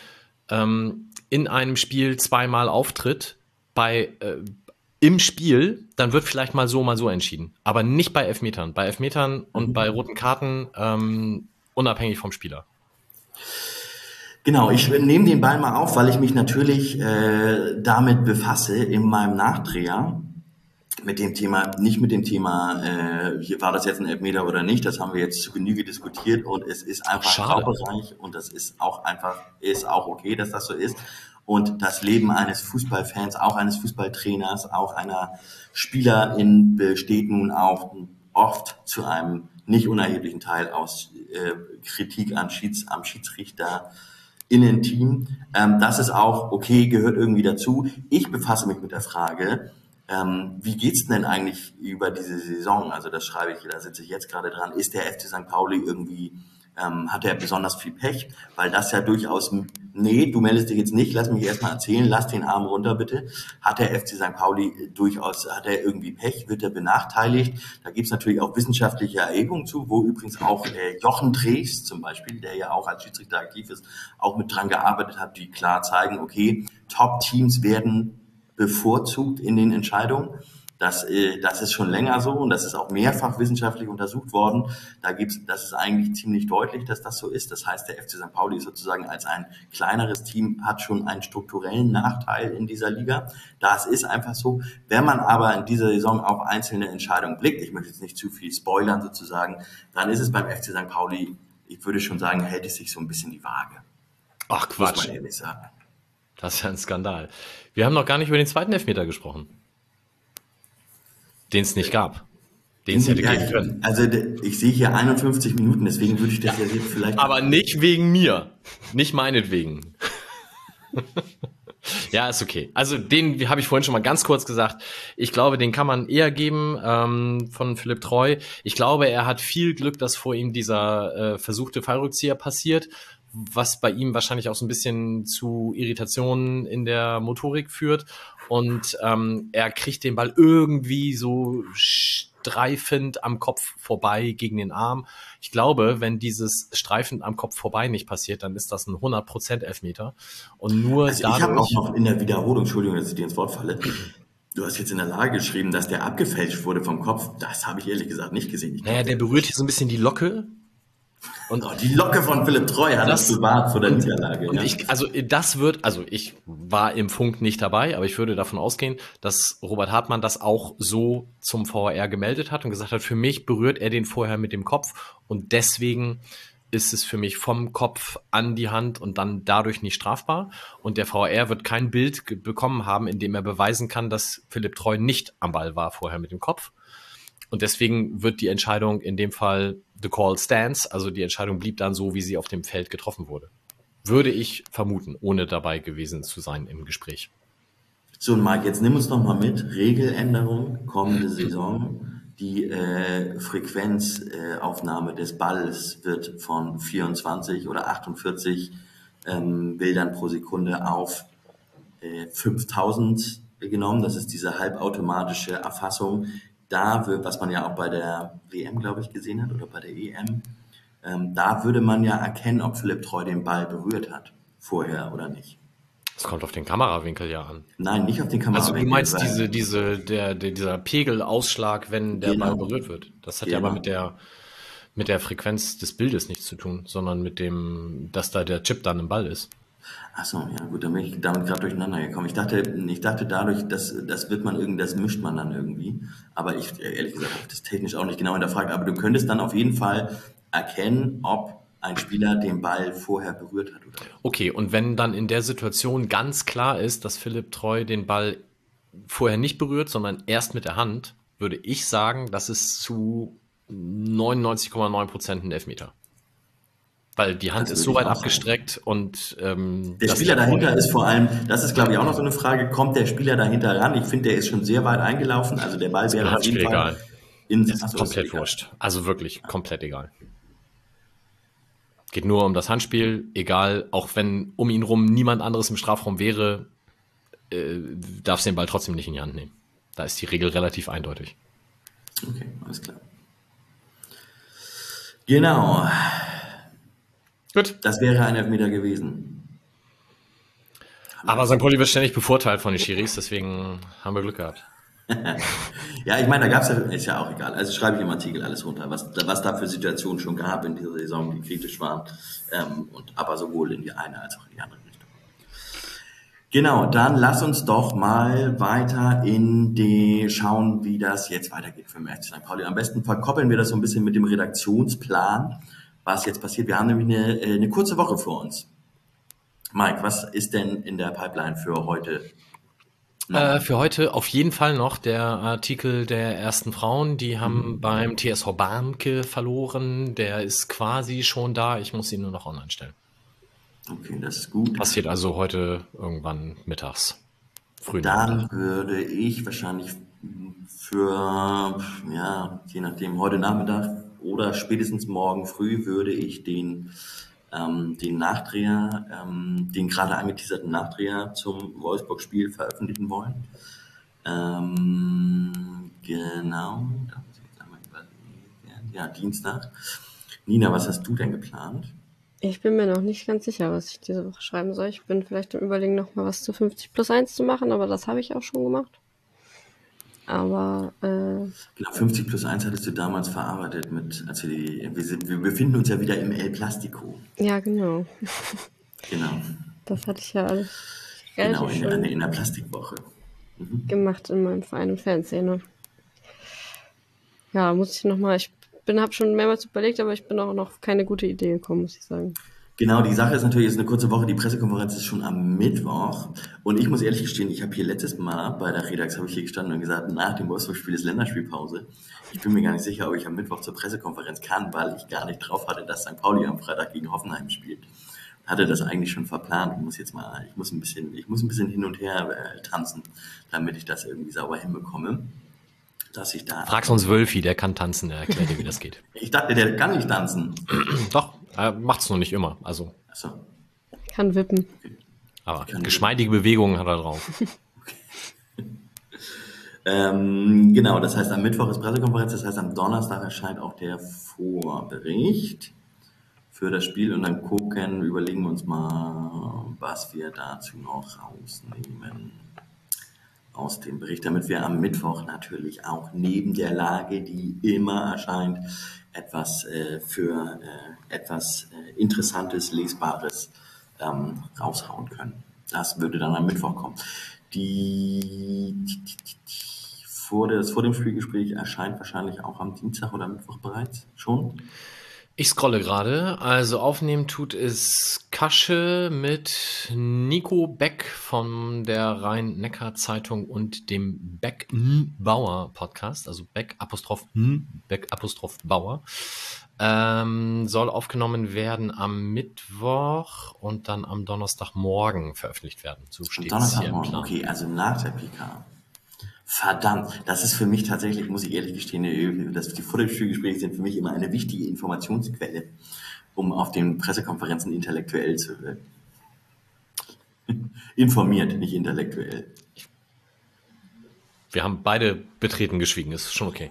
ähm, in einem Spiel zweimal auftritt, bei äh, im Spiel, dann wird vielleicht mal so, mal so entschieden. Aber nicht bei Elfmetern. Bei Elfmetern und mhm. bei roten Karten ähm, unabhängig vom Spieler. Genau, ich nehme den Ball mal auf, weil ich mich natürlich äh, damit befasse in meinem Nachdreher. Mit dem Thema, nicht mit dem Thema, äh, hier war das jetzt ein Elfmeter oder nicht, das haben wir jetzt zu Genüge diskutiert und es ist einfach Graubereich und das ist auch einfach, ist auch okay, dass das so ist. Und das Leben eines Fußballfans, auch eines Fußballtrainers, auch einer Spielerin besteht nun auch oft zu einem nicht unerheblichen Teil aus äh, Kritik an Schieds, am Schiedsrichter Innenteam. Ähm, das ist auch okay, gehört irgendwie dazu. Ich befasse mich mit der Frage, ähm, wie geht's denn eigentlich über diese Saison? Also das schreibe ich, da sitze ich jetzt gerade dran. Ist der F C Sankt Pauli irgendwie, ähm, hat er besonders viel Pech? Weil das ja durchaus, nee, du meldest dich jetzt nicht, lass mich erstmal erzählen, lass den Arm runter bitte. Hat der F C Sankt Pauli durchaus, hat er irgendwie Pech? Wird er benachteiligt? Da gibt's natürlich auch wissenschaftliche Erhebungen zu, wo übrigens auch äh, Jochen Drees zum Beispiel, der ja auch als Schiedsrichter aktiv ist, auch mit dran gearbeitet hat, die klar zeigen, okay, Top-Teams werden bevorzugt in den Entscheidungen. Das, äh, das ist schon länger so und das ist auch mehrfach wissenschaftlich untersucht worden. Da gibt's, das ist eigentlich ziemlich deutlich, dass das so ist. Das heißt, der F C Sankt Pauli sozusagen als ein kleineres Team hat schon einen strukturellen Nachteil in dieser Liga. Das ist einfach so. Wenn man aber in dieser Saison auf einzelne Entscheidungen blickt, ich möchte jetzt nicht zu viel spoilern sozusagen, dann ist es beim F C Sankt Pauli, ich würde schon sagen, hält es sich so ein bisschen die Waage. Ach Quatsch. Muss man ehrlich sagen. Das ist ja ein Skandal. Wir haben noch gar nicht über den zweiten Elfmeter gesprochen. Den es nicht gab. Den es hätte ja, geben können. Also ich sehe hier einundfünfzig Minuten, deswegen würde ich das ja, jetzt vielleicht... Aber nicht wegen mir. Nicht meinetwegen. Ja, ist okay. Also den habe ich vorhin schon mal ganz kurz gesagt. Ich glaube, den kann man eher geben ähm, von Philipp Treu. Ich glaube, er hat viel Glück, dass vor ihm dieser äh, versuchte Fallrückzieher passiert, was bei ihm wahrscheinlich auch so ein bisschen zu Irritationen in der Motorik führt. Und ähm, er kriegt den Ball irgendwie so streifend am Kopf vorbei gegen den Arm. Ich glaube, wenn dieses streifend am Kopf vorbei nicht passiert, dann ist das ein hundert Prozent Elfmeter. Und nur also dadurch... Ich habe auch noch in der Wiederholung, Entschuldigung, dass ich dir ins Wort falle, du hast jetzt in der Lage geschrieben, dass der abgefälscht wurde vom Kopf. Das habe ich ehrlich gesagt nicht gesehen. Ich naja, der berührt hier so ein bisschen die Locke. Und oh, die Locke von Philipp Treu hat das bewahrt vor der Niederlage. Und ja. ich, also das wird, also ich war im Funk nicht dabei, aber ich würde davon ausgehen, dass Robert Hartmann das auch so zum V A R gemeldet hat und gesagt hat, für mich berührt er den vorher mit dem Kopf und deswegen ist es für mich vom Kopf an die Hand und dann dadurch nicht strafbar. Und der V A R wird kein Bild bekommen haben, in dem er beweisen kann, dass Philipp Treu nicht am Ball war vorher mit dem Kopf. Und deswegen wird die Entscheidung in dem Fall the call stands, also die Entscheidung blieb dann so, wie sie auf dem Feld getroffen wurde. Würde ich vermuten, ohne dabei gewesen zu sein im Gespräch. So, und Mike, jetzt nimm uns noch mal mit. Regeländerung kommende Saison. Die äh, Frequenzaufnahme äh, des Balls wird von vierundzwanzig oder achtundvierzig ähm, Bildern pro Sekunde auf äh, fünftausend genommen. Das ist diese halbautomatische Erfassung. Da wird, was man ja auch bei der W M, glaube ich, gesehen hat, oder bei der E M, ähm, da würde man ja erkennen, ob Philipp Treu den Ball berührt hat, vorher oder nicht. Das kommt auf den Kamerawinkel ja an. Nein, nicht auf den Kamerawinkel. Also du meinst diese, diese, der, der, dieser Pegelausschlag, wenn der genau. Ball berührt wird. Das hat genau. ja aber mit der, mit der Frequenz des Bildes nichts zu tun, sondern mit dem, dass da der Chip dann im Ball ist. Ach so, ja gut, dann bin ich damit gerade durcheinander gekommen. Ich dachte, ich dachte dadurch, dass das wird man irgendwie, das mischt man dann irgendwie. Aber ich, ehrlich gesagt, habe das technisch auch nicht genau hinterfragt. Aber du könntest dann auf jeden Fall erkennen, ob ein Spieler den Ball vorher berührt hat oder nicht. Okay, und wenn dann in der Situation ganz klar ist, dass Philipp Treu den Ball vorher nicht berührt, sondern erst mit der Hand, würde ich sagen, das ist zu neunundneunzig Komma neun Prozent ein Elfmeter. Weil die Hand das ist so weit abgestreckt sein. und ähm, der Spieler dahinter ist vor allem, das ist glaube ich auch noch so eine Frage, kommt der Spieler dahinter ran? Ich finde, der ist schon sehr weit eingelaufen, also der Ball wäre auf jeden Fall egal. In, das ist komplett wurscht. Also wirklich komplett egal. Geht nur um das Handspiel, egal, auch wenn um ihn rum niemand anderes im Strafraum wäre, äh, darfst du den Ball trotzdem nicht in die Hand nehmen. Da ist die Regel relativ eindeutig. Okay, alles klar. Genau. Gut. Das wäre ein Elfmeter gewesen. Aber Sankt Pauli wird ständig bevorteilt von den Schiris, deswegen haben wir Glück gehabt. Ja, ich meine, da gab es ja, ist ja auch egal. Also schreibe ich im Artikel alles runter, was, was da für Situationen schon gab in dieser Saison, die kritisch waren. Ähm, und, aber sowohl in die eine als auch in die andere Richtung. Genau, dann lass uns doch mal weiter in die schauen, wie das jetzt weitergeht für den F C Sankt Pauli. Am besten verkoppeln wir das so ein bisschen mit dem Redaktionsplan, was jetzt passiert. Wir haben nämlich eine, eine kurze Woche vor uns. Mike, was ist denn in der Pipeline für heute? Äh, für heute auf jeden Fall noch der Artikel der ersten Frauen. Die haben mhm. beim T S V Barmke verloren. Der ist quasi schon da. Ich muss ihn nur noch online stellen. Okay, das ist gut. Passiert also heute irgendwann mittags. Früh Dann Nachmittag. Würde ich wahrscheinlich für, ja, je nachdem, heute Nachmittag oder spätestens morgen früh würde ich den Ähm, den Nachdreher, ähm, den gerade angeteaserten Nachdreher zum Wolfsburg-Spiel veröffentlichen wollen. Ähm, genau, da muss ich jetzt einmal überlegen. Ja, Dienstag. Nina, was hast du denn geplant? Ich bin mir noch nicht ganz sicher, was ich diese Woche schreiben soll. Ich bin vielleicht am Überlegen, noch mal was zu fünfzig plus eins zu machen, aber das habe ich auch schon gemacht. Aber, äh... Genau, fünfzig plus eins hattest du damals verarbeitet mit, als wir die, wir sind, wir befinden uns ja wieder im El Plastico. Ja, genau. Genau. Das hatte ich ja alles genau, in, in, in der Plastikwoche. Mhm. Gemacht in meinem Verein und Fanszene. Ja, muss ich nochmal, ich bin, habe schon mehrmals überlegt, aber ich bin auch noch auf keine gute Idee gekommen, muss ich sagen. Genau, die Sache ist natürlich, es ist eine kurze Woche, die Pressekonferenz ist schon am Mittwoch und ich muss ehrlich gestehen, ich habe hier letztes Mal bei der Redax, habe ich hier gestanden und gesagt, nach dem Wolfsburg-Spiel ist Länderspielpause. Ich bin mir gar nicht sicher, ob ich am Mittwoch zur Pressekonferenz kann, weil ich gar nicht drauf hatte, dass Sankt Pauli am Freitag gegen Hoffenheim spielt. Hatte das eigentlich schon verplant und muss jetzt mal, ich muss ein bisschen, ich muss ein bisschen hin und her äh, tanzen, damit ich das irgendwie sauber hinbekomme. Dass ich da Frag's uns Wölfi, der kann tanzen, der erklärt dir, wie das geht. Ich dachte, der kann nicht tanzen. Doch, er macht's nur nicht immer. Also. Ach so. Kann wippen. Okay. Aber geschmeidige wippen. Bewegungen hat er drauf. Okay. ähm, genau, das heißt, am Mittwoch ist Pressekonferenz, das heißt, am Donnerstag erscheint auch der Vorbericht für das Spiel und dann gucken, überlegen wir uns mal, was wir dazu noch rausnehmen aus dem Bericht, damit wir am Mittwoch natürlich auch neben der Lage, die immer erscheint, etwas äh, für äh, etwas äh, Interessantes, Lesbares ähm, raushauen können. Das würde dann am Mittwoch kommen. Die, die, die, die vor, das, vor dem Spielgespräch erscheint wahrscheinlich auch am Dienstag oder Mittwoch bereits schon. Ich scrolle gerade, also aufnehmen tut es Kasche mit Nico Beck von der Rhein-Neckar-Zeitung und dem Beck-Bauer-Podcast, also Beck Apostroph Beck Apostroph Bauer, ähm, soll aufgenommen werden am Mittwoch und dann am Donnerstagmorgen veröffentlicht werden. So steht es hier im Plan. Okay, also nach der P K. Verdammt, das ist für mich tatsächlich, muss ich ehrlich gestehen, dass die Vorstellungsgespräche sind für mich immer eine wichtige Informationsquelle, um auf den Pressekonferenzen intellektuell zu werden. Informiert, nicht intellektuell. Wir haben beide betreten geschwiegen, ist schon okay.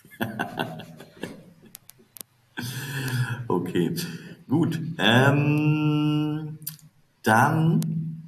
Okay, gut. Ähm, dann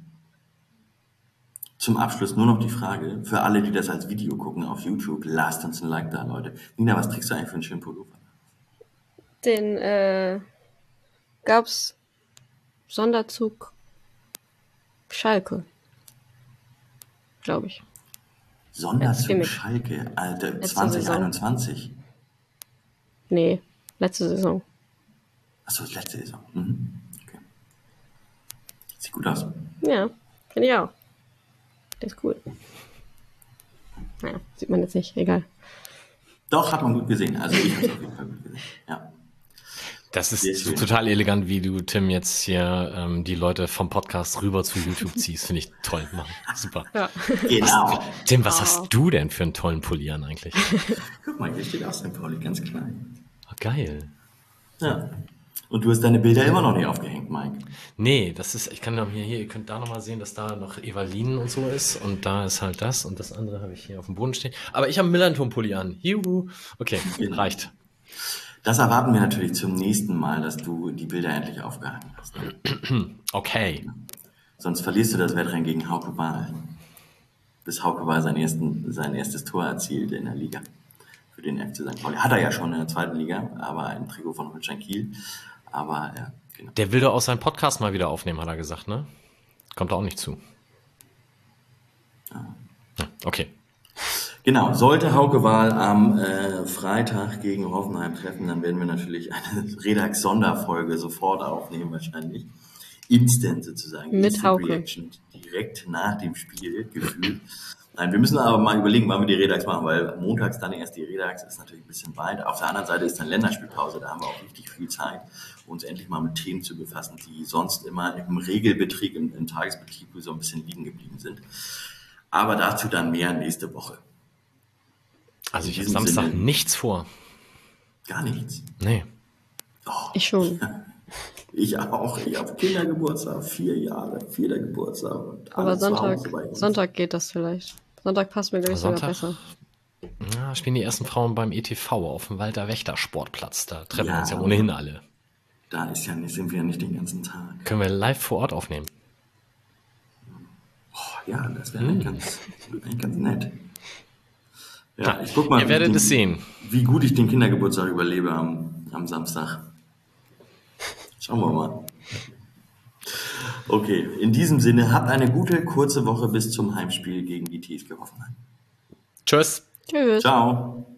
zum Abschluss nur noch die Frage, für alle, die das als Video gucken auf YouTube, lasst uns ein Like da, Leute. Nina, was trägst du eigentlich für einen schönen Pullover? Den äh, gab's Sonderzug Schalke, glaube ich. Sonderzug Schalke, Alter, zwanzig einundzwanzig? Nee, letzte Saison. Achso, letzte Saison. Mhm. Okay. Sieht gut aus. Ja, finde ich auch. Der ist cool. Naja, sieht man jetzt nicht, egal. Doch, hat man gut gesehen. Also ich habe es auf jeden Fall gut gesehen. Ja. Das ist so total elegant, wie du, Tim, jetzt hier ähm, die Leute vom Podcast rüber zu YouTube ziehst. Finde ich toll. Mann. Super. Ja. Genau. Was, Tim, was oh. hast du denn für einen tollen Pulli an eigentlich? Guck mal, hier steht auch Sankt Pauli, ganz klein. Oh, geil. Ja. Und du hast deine Bilder immer noch nicht aufgehängt, Mike. Nee, das ist, ich kann doch hier, hier, ihr könnt da nochmal sehen, dass da noch Evalinen und so ist und da ist halt das und das andere habe ich hier auf dem Boden stehen. Aber ich habe einen Millanton-Pulli an. Juhu. Okay, genau. Reicht. Das erwarten wir natürlich zum nächsten Mal, dass du die Bilder endlich aufgehangen hast. Okay. Sonst verlierst du das Wettrennen gegen Hauke Wahl. Bis Hauke Wahl sein, ersten, sein erstes Tor erzielte in der Liga für den F C Sankt Pauli. Hat er ja schon in der zweiten Liga, aber im Trikot von Holstein Kiel. Aber ja, genau. Der will doch auch seinen Podcast mal wieder aufnehmen, hat er gesagt, ne? Kommt auch nicht zu. Ja. Ja, okay. Genau, sollte Hauke Wahl am äh, Freitag gegen Hoffenheim treffen, dann werden wir natürlich eine Redax-Sonderfolge sofort aufnehmen, wahrscheinlich. Instant sozusagen. Mit Instant Hauke. Reaction direkt nach dem Spiel gefühlt. Nein, wir müssen aber mal überlegen, wann wir die Redax machen, weil montags dann erst die Redax ist natürlich ein bisschen weit. Auf der anderen Seite ist dann Länderspielpause, da haben wir auch richtig viel Zeit, uns endlich mal mit Themen zu befassen, die sonst immer im Regelbetrieb, im, im Tagesbetrieb so ein bisschen liegen geblieben sind. Aber dazu dann mehr nächste Woche. Also In ich habe diesem Samstag Sinne- nichts vor. Gar nichts. Nee. Oh, Ich schon. ich auch. Ich habe Kindergeburtstag, vier Jahre, vierter Geburtstag. Und Aber alle zu Sonntag, Hause bei uns. Sonntag geht das vielleicht. Sonntag passt mir, glaube ich, sogar Sonntag? besser. Ja, spielen die ersten Frauen beim E T V auf dem Walter Wächter Sportplatz. Da treffen wir Ja. uns ja ohnehin alle. Da ist ja nicht, sind wir ja nicht den ganzen Tag. Können wir live vor Ort aufnehmen. Oh, ja, das wäre eigentlich ganz, eigentlich ganz nett. Ja, ich guck mal, Ihr wie werdet den- es sehen. wie gut ich den Kindergeburtstag überlebe am, am Samstag. Schauen wir mal. Okay, in diesem Sinne, habt eine gute, kurze Woche bis zum Heimspiel gegen die T S G Hoffenheim. Tschüss. Tschüss. Ciao.